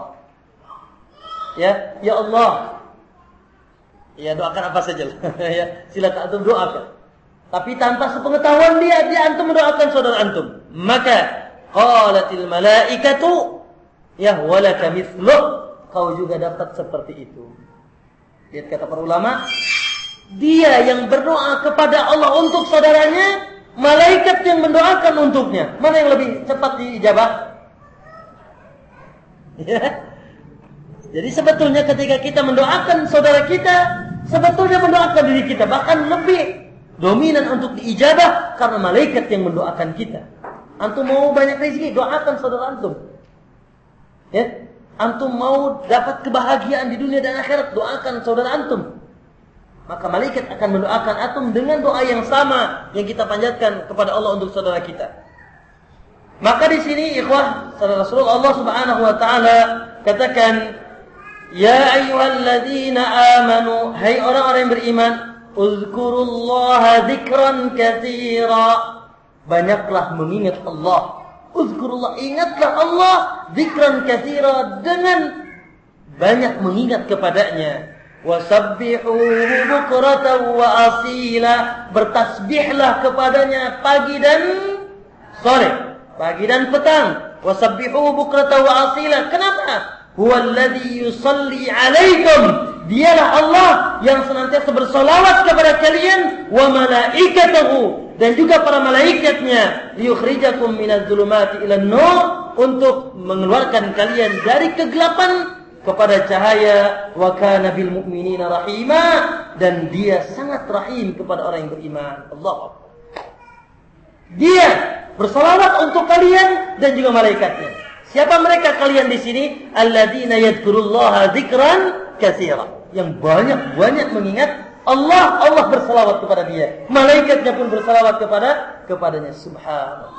A: Ya Allah. Ya, doakan apa saja. Ya, silakan antum doakan. Tapi tanpa sepengetahuan dia antum mendoakan saudara antum. Maka qalatil malaikatu ya walaka mithluh, kau juga dapat seperti itu. Lihat kata para ulama, dia yang berdoa kepada Allah untuk saudaranya, malaikat yang mendoakan untuknya. Mana yang lebih cepat diijabah? Ya. Jadi sebetulnya ketika kita mendoakan saudara kita, sebetulnya mendoakan diri kita. Bahkan lebih dominan untuk diijabah karena malaikat yang mendoakan kita. Antum mau banyak rezeki, doakan saudara antum. Ya. Antum mau dapat kebahagiaan di dunia dan akhirat, doakan saudara antum. Maka malaikat akan mendoakan antum dengan doa yang sama yang kita panjatkan kepada Allah untuk saudara kita. Maka di sini ikhwah, saudara Rasulullah Allah Subhanahu wa taala katakan, ya ayyuhalladzina amanu, hai orang-orang yang beriman, uzkurullaha dzikran katsira. Banyaklah mengingat Allah. Uzkurullah, ingatlah Allah, dzikran katsira, dengan banyak mengingat kepadanya. Wasabbihuhu bukratan wa asila, bertasbihlah kepadanya pagi dan sore, pagi dan petang. Wasabbihuhu bukratan wa asila. Kenapa? Huwallazi yusalli alaikum, dialah Allah yang senantiasa bersolawat kepada kalian, wa malaikatahu, dan juga para malaikatnya, liyukhrijakum minadz zulumati ilan nur, untuk mengeluarkan kalian dari kegelapan kepada cahaya. Wa kana bil mu'minina rahima, dan dia sangat rahim kepada orang yang beriman. Allah. Dia bersolawat untuk kalian dan juga malaikatnya. Siapa mereka kalian di sini? Alladzina yadhkurullaha dzikran katsira, yang banyak-banyak mengingat Allah. Allah bersalawat kepada dia, malaikatnya pun bersalawat kepadanya. Subhanallah.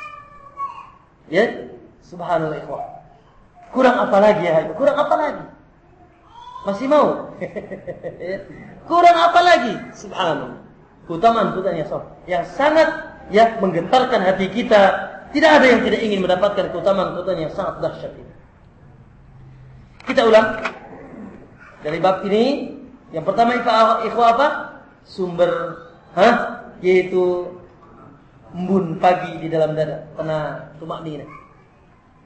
A: Ya, subhanallah ikhwan. Kurang apa lagi ya? Kurang apa lagi? Masih mau? Kurang apa lagi? Subhanallah. Keutamaan yang sangat menggetarkan hati kita. Tidak ada yang tidak ingin mendapatkan keutamaan-keutamaan yang sangat dahsyat ini. Kita ulang dari bab ini. Yang pertama ikhwah apa? Sumber yaitu embun pagi di dalam dada, kena tumakninah.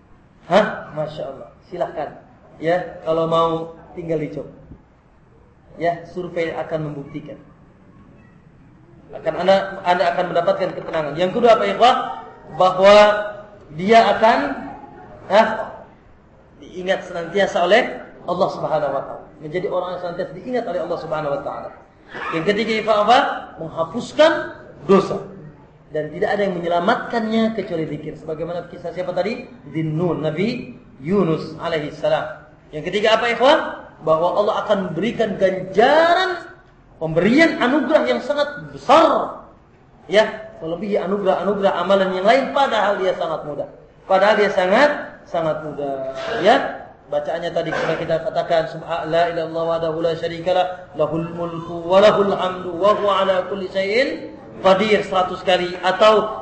A: Masya Allah. Silahkan ya, kalau mau tinggal dicoba. Ya, survei akan membuktikan. Anda akan mendapatkan ketenangan. Yang kedua apa ikhwah? Bahwa dia akan diingat senantiasa oleh Allah Subhanahu wa taala. Menjadi orang yang senantiasa diingat oleh Allah Subhanahu wa taala. Yang ketiga ikhwah apa? Menghapuskan dosa. Dan tidak ada yang menyelamatkannya kecuali zikir. Sebagaimana kisah siapa tadi? Dhinnun, Nabi Yunus alaihi salam. Yang ketiga apa ikhwah? Bahwa Allah akan memberikan ganjaran pemberian anugerah yang sangat besar. Ya, melebihi anugerah amalan yang lain padahal dia sangat mudah. Padahal dia sangat mudah. Ya. Bacaannya tadi kita katakan subhana la ilaha illallah wahdahu la syarikalah lahul mulku wa lahul hamdu wa huwa ala kulli syai'in qadir 100 kali atau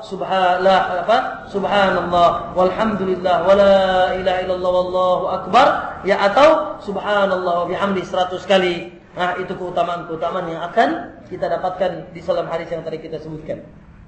A: subhanallah walhamdulillah wa la ilaha illallah wallahu akbar ya atau subhanallah wa bihamdi 100 kali. Nah, itu keutamaan yang akan kita dapatkan di dalam hadis yang tadi kita sebutkan.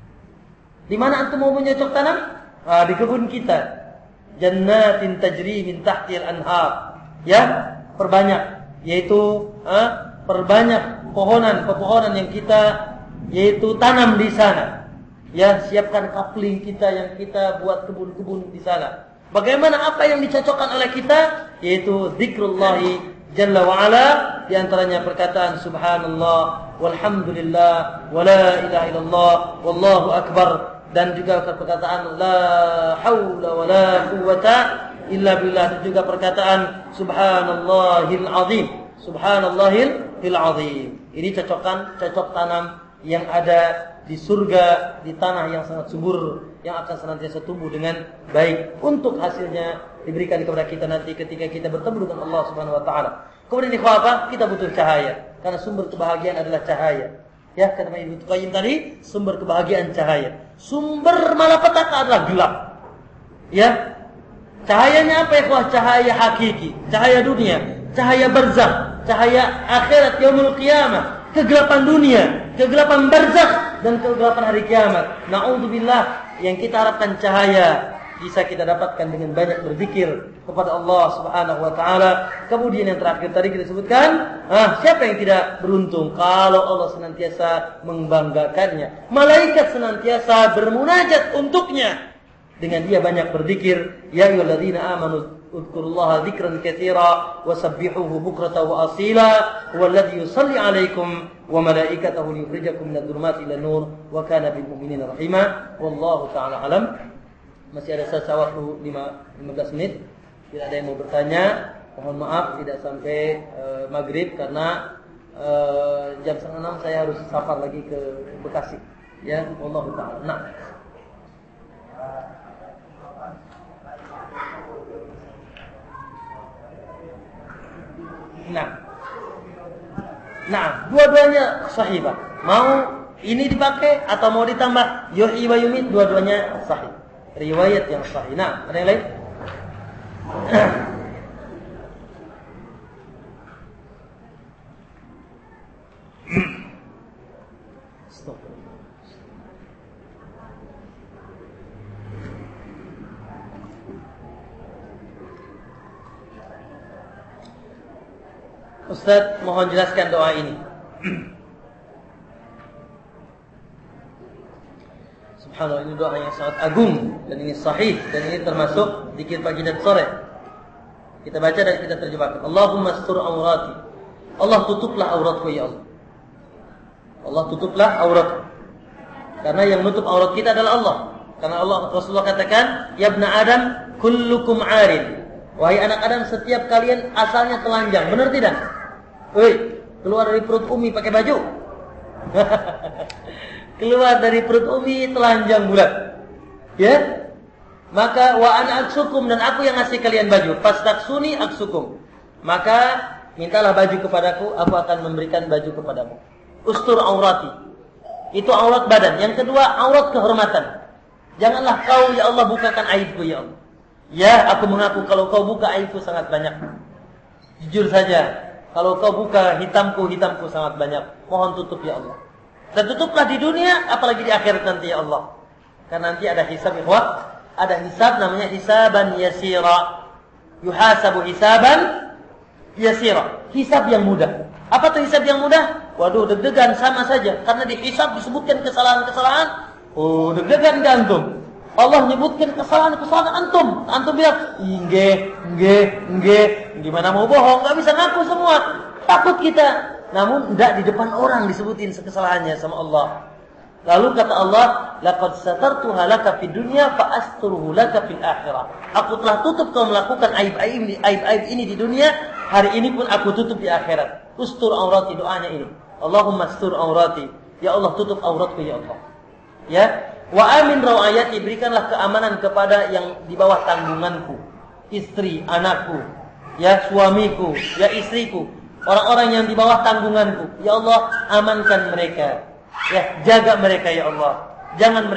A: Di mana antum mau mencocok tanam? Di kebun kita. Jannatin tajri min tahtil anhar. Ya, perbanyak yaitu perbanyak pepohonan yang kita yaitu tanam di sana. Ya, siapkan kapling kita yang kita buat kebun-kebun di sana. Bagaimana apa yang dicocokkan oleh kita yaitu zikrullahi jalla wa ala, di antaranya perkataan subhanallah walhamdulillah wala ilaha illallah wallahu akbar, dan juga perkataan la haula wala quwwata illa billah, dan juga perkataan subhanallahil azim, subhanallahil azim. Ini cocok tanam yang ada di surga, di tanah yang sangat subur, yang akan senantiasa tumbuh dengan baik, untuk hasilnya diberikan kepada kita nanti ketika kita bertemu dengan Allah Subhanahu wa taala. Kemudian ikhwah apa? Kita butuh cahaya, karena sumber kebahagiaan adalah cahaya. Ya, kata Ibnu Qayyim tadi, sumber kebahagiaan cahaya. Sumber malapetaka adalah gelap. Ya. Cahayanya apa ikhwah? Cahaya hakiki, cahaya dunia, cahaya barzakh, cahaya akhirat yaumul qiyamah. Kegelapan dunia, kegelapan barzakh, dan kegelapan hari kiamat. Na'udzubillah, yang kita harapkan cahaya bisa kita dapatkan dengan banyak berzikir kepada Allah Subhanahu wa taala. Kemudian yang terakhir tadi kita sebutkan, siapa yang tidak beruntung kalau Allah senantiasa membanggakannya. Malaikat senantiasa bermunajat untuknya. Dengan dia banyak berzikir, ya ayyuhalladzina amanu udzurullaha dzikran katsira wasabbihuhu bukratan wa asila, huwallazi yusalli 'alaikum wa malaikatahu liyukhrijakum minadh-dhulumati ilan nur wa kana bil mu'minina rahima. Wallahu ta'ala alam. Masih ada sisa waktu 15 menit. Tidak ada yang mau bertanya. Mohon maaf tidak sampai maghrib karena jam 5:30 saya harus safar lagi ke Bekasi. Ya, wallahu ta'ala. Nah, dua-duanya sahih, Pak. Mau ini dipakai atau mau ditambah yuhyi wa yumit, dua-duanya sahih. Riwayat yang sahih. Nah, ada yang lain? Ustaz, mohon jelaskan doa ini. Subhanallah, ini doa yang sangat agung dan ini sahih dan ini termasuk zikir pagi dan sore. Kita baca dan kita terjemahkan. Allahumma astur aurati. Allah tutuplah auratku ya Allah. Allah tutuplah auratku. Karena yang menutup aurat kita adalah Allah. Karena Allah, Rasulullah katakan, ya ibna Adam kullukum 'arin. Wahai anak Adam, setiap kalian asalnya telanjang. Benar tidak? Keluar dari perut Umi pakai baju. Keluar dari perut Umi telanjang bulat. Ya? Maka wa ana aksukum, dan aku yang ngasih kalian baju. Fastaksuni aksukum. Maka mintalah baju kepadaku, aku akan memberikan baju kepadamu. Ustur aurati. Itu aurat badan. Yang kedua, aurat kehormatan. Janganlah kau ya Allah bukakan aibku ya Allah. Ya, aku mengaku kalau kau buka aibku sangat banyak. Jujur saja, kalau kau buka hitamku sangat banyak. Mohon tutup ya Allah. Dan tutuplah di dunia, apalagi di akhirat nanti ya Allah. Karena nanti ada hisab ikhwah. Ada hisab namanya hisaban yasira. Yuhasabu hisaban yasira, hisab yang mudah. Apa tuh hisab yang mudah? Waduh, deg-degan sama saja. Karena di hisab disebutkan kesalahan-kesalahan. Oh, deg-degan gantung. Allah nyebutkan kesalahan-kesalahan antum. Antum bilang, nggih. Gimana mau bohong? Gak bisa ngaku semua. Takut kita. Namun tidak di depan orang disebutin kesalahannya sama Allah. Lalu kata Allah, laqad satartuha laka fid dunya fa asturuhu laka fil akhirah. Aku telah tutup kau melakukan aib-aib ini di dunia, hari ini pun aku tutup di akhirat. Ustur aurati, doanya ini. Allahumma astur aurati. Ya Allah, tutup auratku ya Allah. Ya, wa amin rawayati, berikanlah keamanan kepada yang di bawah tanggunganku. Istri, anakku, ya suamiku, ya istriku, orang-orang yang di bawah tanggunganku. Ya Allah, amankan mereka. Ya, jaga mereka ya Allah. Janganlah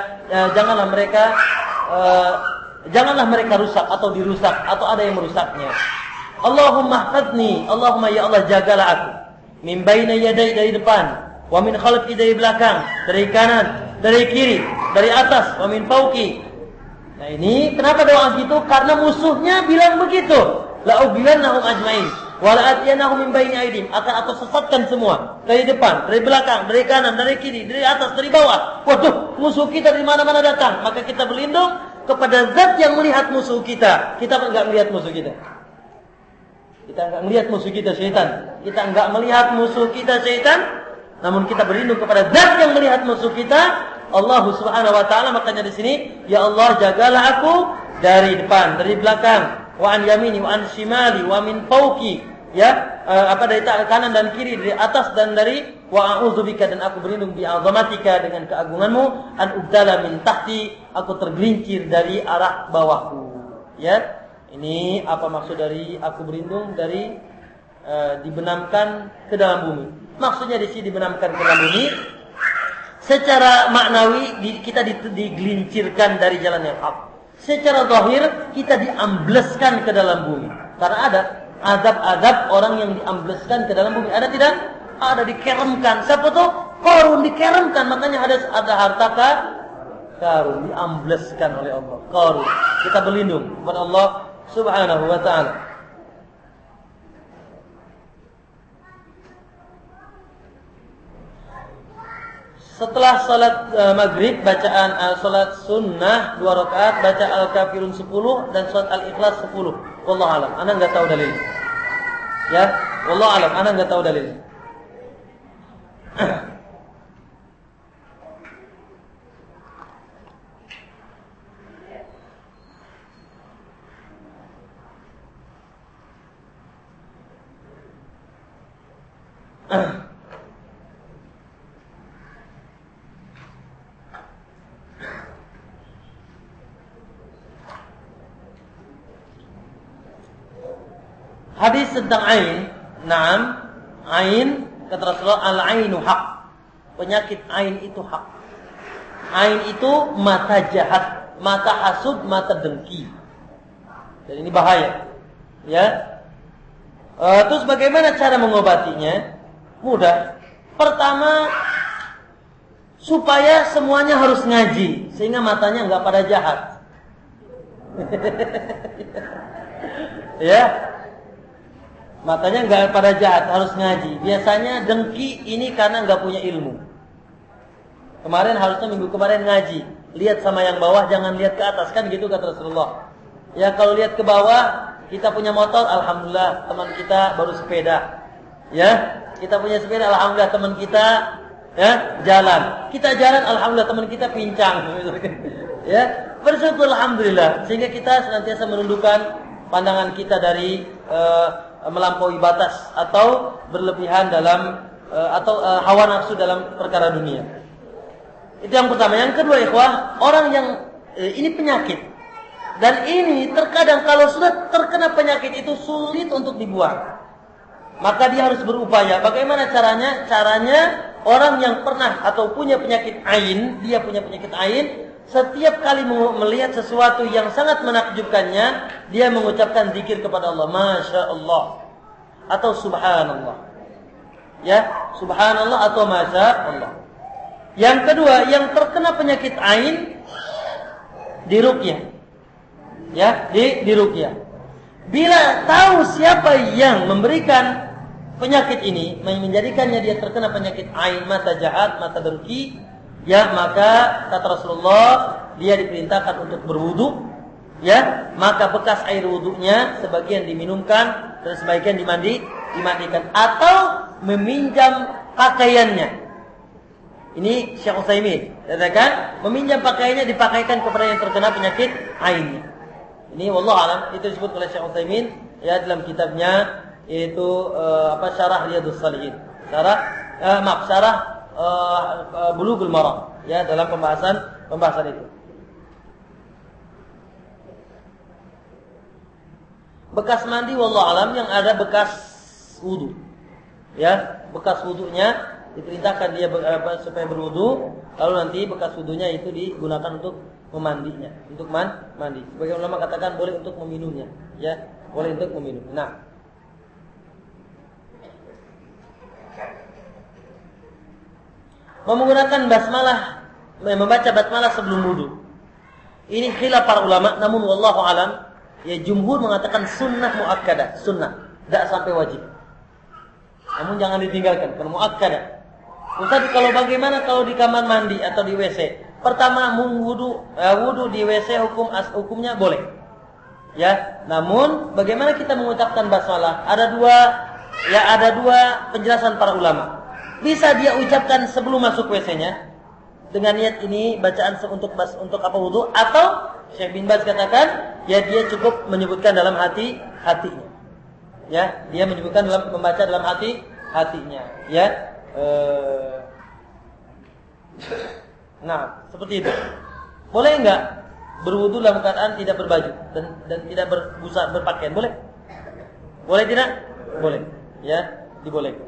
A: mereka rusak atau dirusak atau ada yang merusaknya. Allahumma hafadni, Allahumma ya Allah jagalah aku. Min baina yaday, dari depan, wa min khalfi, dari belakang, dari kanan, dari kiri, dari atas, wa min fauqi. Nah ini kenapa doa gitu? Karena musuhnya bilang begitu. La ughwiyannahum ajmain. Wala atyanahum min baini aydihim, akan aku sesatkan semua, dari depan, dari belakang, dari kanan, dari kiri, dari atas, dari bawah. Waduh, musuh kita dari mana-mana datang. Maka kita berlindung kepada zat yang melihat musuh kita. Kita enggak melihat musuh kita. Kita enggak melihat musuh kita syaitan. Kita enggak melihat musuh kita syaitan, namun kita berlindung kepada zat yang melihat musuh kita, Allah Subhanahu wa taala. Makanya di sini, ya Allah jagalah aku dari depan, dari belakang, wa an yamini wa an shimali wa min fawqi. Ya, dari kanan dan kiri, dari atas dan dari wa a'udzubika, dan aku berlindung bi azamatika, dengan keagunganmu, an ubdala min tahti, aku tergelincir dari arah bawahku. Ya. Ini apa maksud dari aku berlindung dari dibenamkan ke dalam bumi. Maksudnya di sini dibenamkan ke dalam bumi secara maknawi, kita digelincirkan dari jalan yang hak. Secara zahir kita diambleskan ke dalam bumi. Karena ada adab-adab orang yang diambleskan ke dalam bumi. Ada tidak? Ada, dikeremkan. Siapa tuh? Qarun dikeremkan. Makanya ada harta karun, diambleskan oleh Allah. Qarun. Kita berlindung kepada Allah Subhanahu wa ta'ala. Setelah salat maghrib, bacaan salat sunnah 2 rakaat, baca Al-Kafirun 10 dan salat Al-Ikhlas 10. Wallahu alam. Ana enggak tahu dalil. Ya, wallahu alam, ana enggak tahu dalil. Hadis tentang ain. Naam, ain, kata Rasulullah, al-ainu haq. Penyakit ain itu hak. Ain itu mata jahat, mata hasud, mata dengki. Dan ini bahaya. Ya. Terus bagaimana cara mengobatinya? Mudah. Pertama, supaya semuanya harus ngaji, sehingga matanya enggak pada jahat. Ya. Matanya enggak pada jahat, harus ngaji. Biasanya dengki ini karena enggak punya ilmu. Kemarin harusnya minggu kemarin ngaji. Lihat sama yang bawah, jangan lihat ke atas, kan gitu kata Rasulullah. Ya, kalau lihat ke bawah, kita punya motor, alhamdulillah teman kita baru sepeda. Ya, kita punya sepeda, alhamdulillah teman kita ya jalan. Kita jalan, alhamdulillah teman kita pincang. Ya, bersyukur alhamdulillah. Sehingga kita senantiasa menundukkan pandangan kita dari melampaui batas atau berlebihan dalam hawa nafsu dalam perkara dunia. Itu yang pertama. Yang kedua, ikhwah, orang yang ini penyakit. Dan ini terkadang kalau sudah terkena penyakit itu sulit untuk dibuang. Maka dia harus berupaya. Bagaimana caranya? Caranya orang yang pernah atau punya penyakit ain, dia punya penyakit ain, setiap kali melihat sesuatu yang sangat menakjubkannya, dia mengucapkan zikir kepada Allah, Masya Allah, atau Subhanallah. Ya, Subhanallah atau Masya Allah. Yang kedua, yang terkena penyakit ain, diruqyah. Ya, diruqyah. Bila tahu siapa yang memberikan penyakit ini, menjadikannya dia terkena penyakit ain, mata jahat, mata dengki, ya maka kata Rasulullah dia diperintahkan untuk berwudu, ya maka bekas air wudunya sebagian diminumkan dan sebagian dimandikan atau meminjam pakaiannya. Ini Syekh Utsaimin katakan meminjam pakaiannya dipakaikan kepada yang terkena penyakit ain. Ini wallahu alam itu disebut oleh Syekh Utsaimin ya dalam kitabnya yaitu Syarah Riyadhus Shalihin. Syarah Bulughul Maram ya dalam pembahasan itu. Bekas mandi wallahu alam yang ada bekas wudu. Ya, bekas wudunya diperintahkan dia supaya berwudu, lalu nanti bekas wudunya itu digunakan untuk memandinya, untuk mandi. Sebagian ulama katakan boleh untuk meminumnya, ya, boleh untuk meminum. Nah, menggunakan basmalah, membaca basmalah sebelum wudu. Ini khilaf para ulama, namun wallahu alam, ya jumhur mengatakan sunnah muakkadah, sunnah, tidak sampai wajib. Namun jangan ditinggalkan, karena muakkadah. Ustaz, kalau bagaimana kalau di kamar mandi atau di WC? Pertama, wudu di WC hukumnya boleh. Ya, namun bagaimana kita mengucapkan basmalah? Ada dua penjelasan para ulama. Bisa dia ucapkan sebelum masuk WC-nya dengan niat ini bacaan untuk apa wudu, atau Syekh bin Baz katakan ya dia cukup menyebutkan dalam hatinya. Ya, dia menyebutkan membaca dalam hatinya. Ya. Nah, seperti itu. Boleh enggak berwudu dalam keadaan tidak berbaju dan tidak berpakaian? Boleh? Boleh tidak? Boleh. Ya, dibolehkan.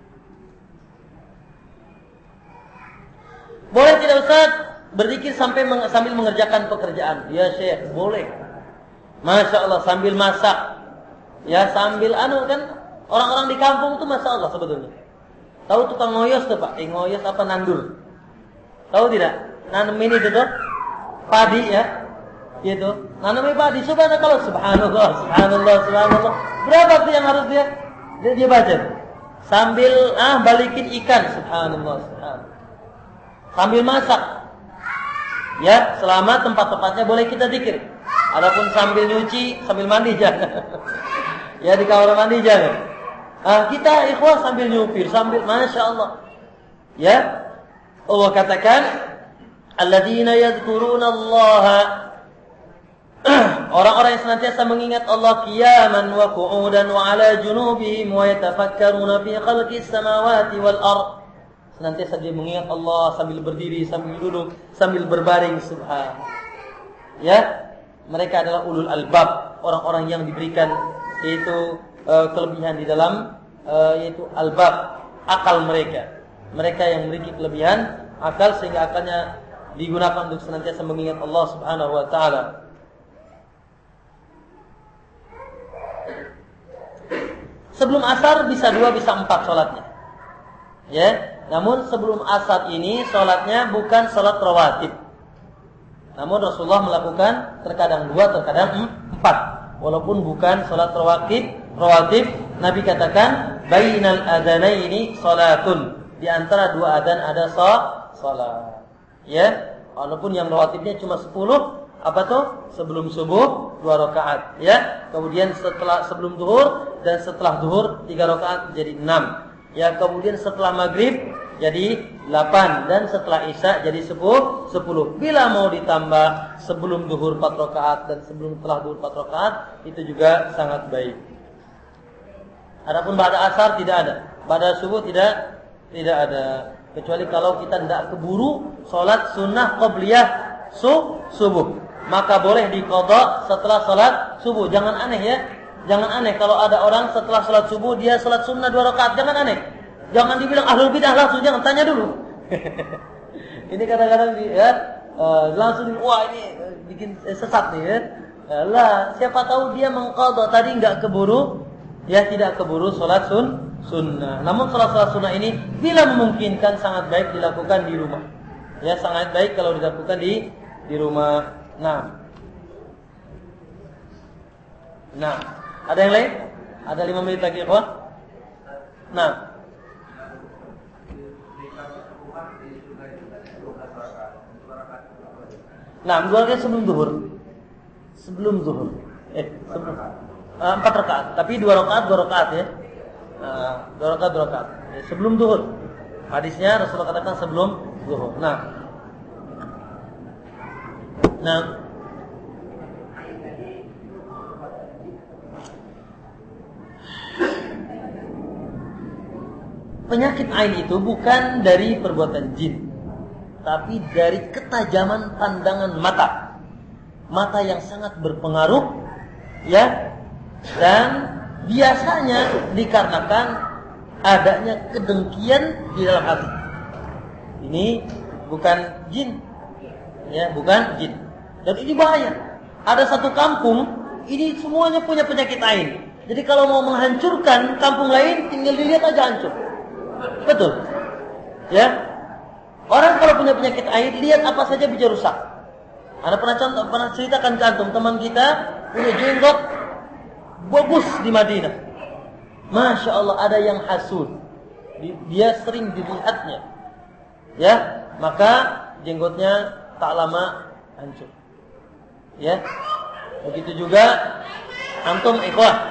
A: Boleh tidak Ustaz berzikir sambil mengerjakan pekerjaan? Ya Syekh, boleh. Masya Allah, sambil masak. Ya, sambil kan orang-orang di kampung itu Masya Allah sebetulnya. Tahu tukang ngoyos tuh Pak? Ngoyos apa nandur? Tahu tidak? Nanam ini itu tuh padi ya. Gitu. Nanam padi. Subhanallah. Berapa tuh yang harus dia baca? Sambil balikin ikan. Subhanallah. Sambil masak. Ya, selama tempat-tempatnya boleh kita zikir. Adapun sambil nyuci, sambil mandi jangan. Ya, di kamar mandi jangan. Kita ikhwah sambil nyupir, sambil Masya Allah. Ya, Allah katakan alladzina yadhkuruna Allah, orang-orang yang senantiasa mengingat Allah qiyaman wa qu'udan wa ala junubihim wa yatafakkaruna fi khalqis samawati wal ard. Senantiasa dia mengingat Allah sambil berdiri, sambil duduk, sambil berbaring, subhan. Ya, mereka adalah ulul albab, orang-orang yang diberikan yaitu kelebihan di dalam yaitu albab, akal mereka. Mereka yang memiliki kelebihan akal sehingga akalnya digunakan untuk senantiasa mengingat Allah Subhanahu wa taala. Sebelum asar bisa 2 bisa 4 salatnya. Ya, namun sebelum asar ini salatnya bukan salat rawatib. Namun Rasulullah melakukan terkadang 2, terkadang 4. Walaupun bukan salat rawatib, Nabi katakan bainal adzanaini salatun. Di antara 2 adzan ada salat. Ya, walaupun yang rawatibnya cuma 10, apa tuh? Sebelum subuh 2 rakaat, ya. Kemudian sebelum zuhur dan setelah zuhur 3 rakaat jadi 6. Ya, kemudian setelah maghrib jadi 8 dan setelah isya jadi 10. Bila mau ditambah sebelum zuhur 4 rakaat dan setelah zuhur 4 rakaat itu juga sangat baik. Adapun ba'da asar tidak ada. Ba'da subuh tidak ada. Kecuali kalau kita tidak keburu salat sunnah qabliyah subuh, maka boleh diqadha setelah salat subuh. Jangan aneh ya. Jangan aneh kalau ada orang setelah salat subuh dia salat sunnah 2 rakaat, jangan aneh. Jangan dibilang ahlul bidah langsung, jangan tanya dulu. Ini kadang-kadang langsung wah ini bikin sesat nih ya. Lah, siapa tahu dia mengqadha tadi enggak keburu, ya tidak keburu salat sunnah. Namun salat sunnah ini bila memungkinkan sangat baik dilakukan di rumah. Ya, sangat baik kalau dilakukan di rumah. Nah, Nah, ada yang lain? Ada 5 menit lagi, ikhwan? Nah. Nah, 2 rakaat sebelum zuhur. Sebelum zuhur. Sebelum 4 rakaat, tapi 2 rakaat ya. 2 rakaat. Sebelum zuhur. Hadisnya Rasulullah katakan sebelum zuhur. Nah. Penyakit ain itu bukan dari perbuatan jin, tapi dari ketajaman pandangan mata. Mata yang sangat berpengaruh, ya. Dan biasanya dikarenakan adanya kedengkian di dalam hati. Ini bukan jin, ya, bukan jin. Dan ini bahaya. Ada satu kampung, ini semuanya punya penyakit ain. Jadi kalau mau menghancurkan kampung lain, tinggal dilihat aja hancur. Betul, ya. Orang kalau punya penyakit ain, lihat apa saja bisa rusak. Ada pernah ceritakan ke antum, teman kita punya jenggot bagus di Madinah. Masya Allah, ada yang hasud. Dia sering dilihatnya, ya. Maka jenggotnya tak lama hancur, ya. Begitu juga antum ikhwah,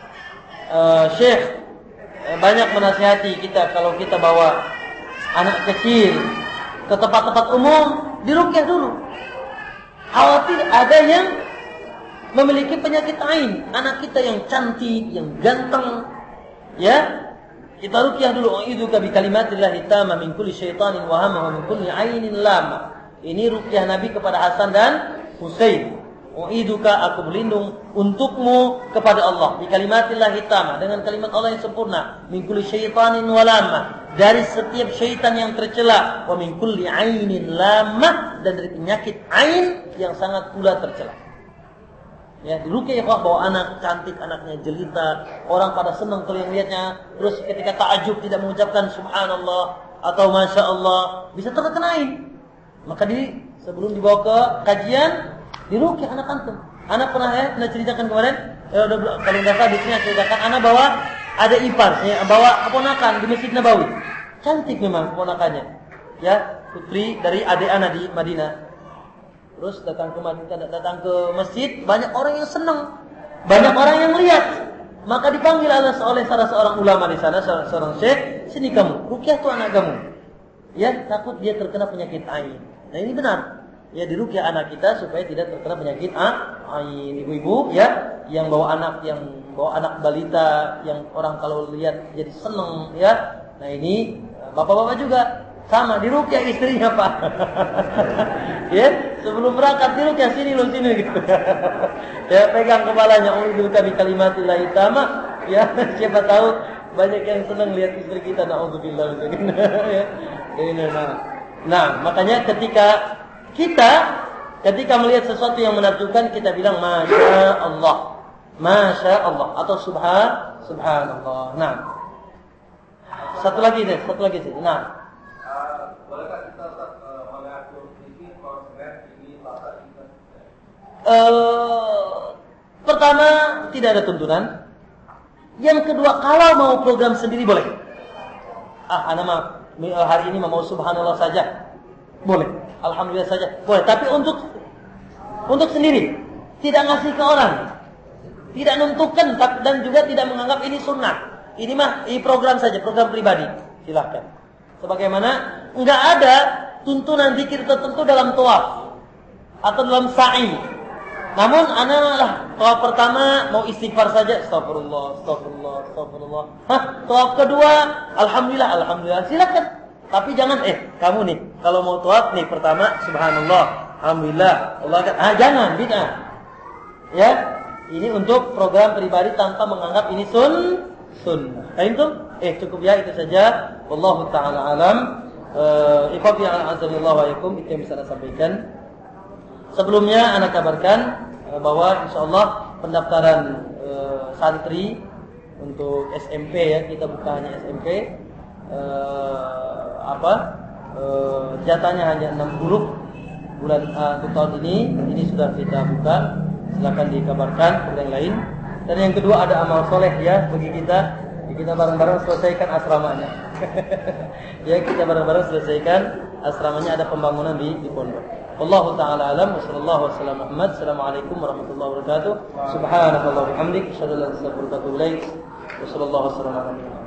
A: Syekh banyak menasihati kita kalau kita bawa anak kecil ke tempat-tempat umum, diruqyah dulu. Khawatir ada yang memiliki penyakit ain, anak kita yang cantik, yang ganteng, ya. Kita ruqyah dulu. A'udzuka bi kalimatillahi tamma min kulli syaitanin wa hamma wa min kulli ainin lama. Ini ruqyah Nabi kepada Hasan dan Husain. U'iduka, aku berlindung untukmu kepada Allah bi kalimatillahi tamma, dengan kalimat Allah yang sempurna, min kulli syaitanin walama, dari setiap syaitan yang tercela, wa min kulli ainin lama, dan dari penyakit ain yang sangat pula tercela. Ya, diruqyah bawa anak cantik, anaknya jelita, orang pada senang kalau yang lihatnya, terus ketika ta'ajub tidak mengucapkan subhanallah atau masya Allah, bisa terkena ain. Maka sebelum dibawa ke kajian, diruqyah anak antum. Anak pernah ceritakan kemarin, kalau enggak salah di sini ceritakan anak bawa ada ipar, bawa keponakan di Masjid Nabawi. Cantik memang keponakannya. Ya, putri dari adik anak di Madinah. Terus datang ke masjid, banyak orang yang senang, banyak orang yang lihat. Maka dipanggil oleh salah seorang ulama di sana, seorang syekh, sini kamu, ruqyah tuh anak kamu. Ya, takut dia terkena penyakit ain. Nah, ini benar. Ya, diruqyah anak kita supaya tidak terkena penyakit ain. Ibu-ibu ya yang bawa anak balita yang orang kalau lihat jadi seneng, ya. Nah, ini bapak-bapak juga sama, diruqyah istrinya, Pak. Ya, sebelum berangkat diruqyah sini gitu. Ya, pegang kepalanya, a'udzuka bi kalimatillahi tamma. Ya, siapa tahu banyak yang senang lihat istri kita, naudzubillah. Ya. Nah, makanya ketika melihat sesuatu yang menakjubkan, kita bilang masya Allah atau subhanallah. Nah, satu lagi sih. Nah, bolehkah kita mengatur ini konsep ini pasal ini? Pertama, tidak ada tuntunan. Yang kedua, kalau mau program sendiri boleh. Ana hari ini mau subhanallah saja. Boleh. Alhamdulillah saja. Boleh, tapi untuk sendiri, tidak ngasih ke orang. Tidak menentukan dan juga tidak menganggap ini sunnah. Ini program saja, program pribadi. Silakan. Sebagaimana enggak ada tuntunan zikir tertentu dalam tawaf atau dalam sa'i. Namun tawaf pertama mau istighfar saja, astagfirullah. Tawaf kedua, alhamdulillah. Silakan. Tapi jangan kamu nih kalau mau tawaf nih pertama subhanallah, alhamdulillah, Allah jangan bid'ah. Ya, ini untuk program pribadi tanpa menganggap ini sunnah. Cukup ya itu saja. Wallahu taala alam. Ikhwati a'azzallahu wa iyyakum, itu yang bisa saya sampaikan. Sebelumnya ana kabarkan bahwa insyaallah pendaftaran santri untuk SMP ya, kita buka hanya SMP. Jatahnya hanya 6 huruf bulan untuk tahun ini sudah kita buka. Silakan dikabarkan kepada yang lain. Dan yang kedua ada amal soleh ya bagi kita. Kita bareng-bareng selesaikan asramanya. Ya, kita bareng-bareng selesaikan asramanya, ada pembangunan di pondok. Wallahu taala alam wa sallallahu wasallam Muhammad. Assalamualaikum warahmatullahi wabarakatuh. Subhanallahi wa bihamdihi, asyhadu an la ilaha illa anta, astaghfiruka wa atubu ilaik. Wa sallallahu wasallam.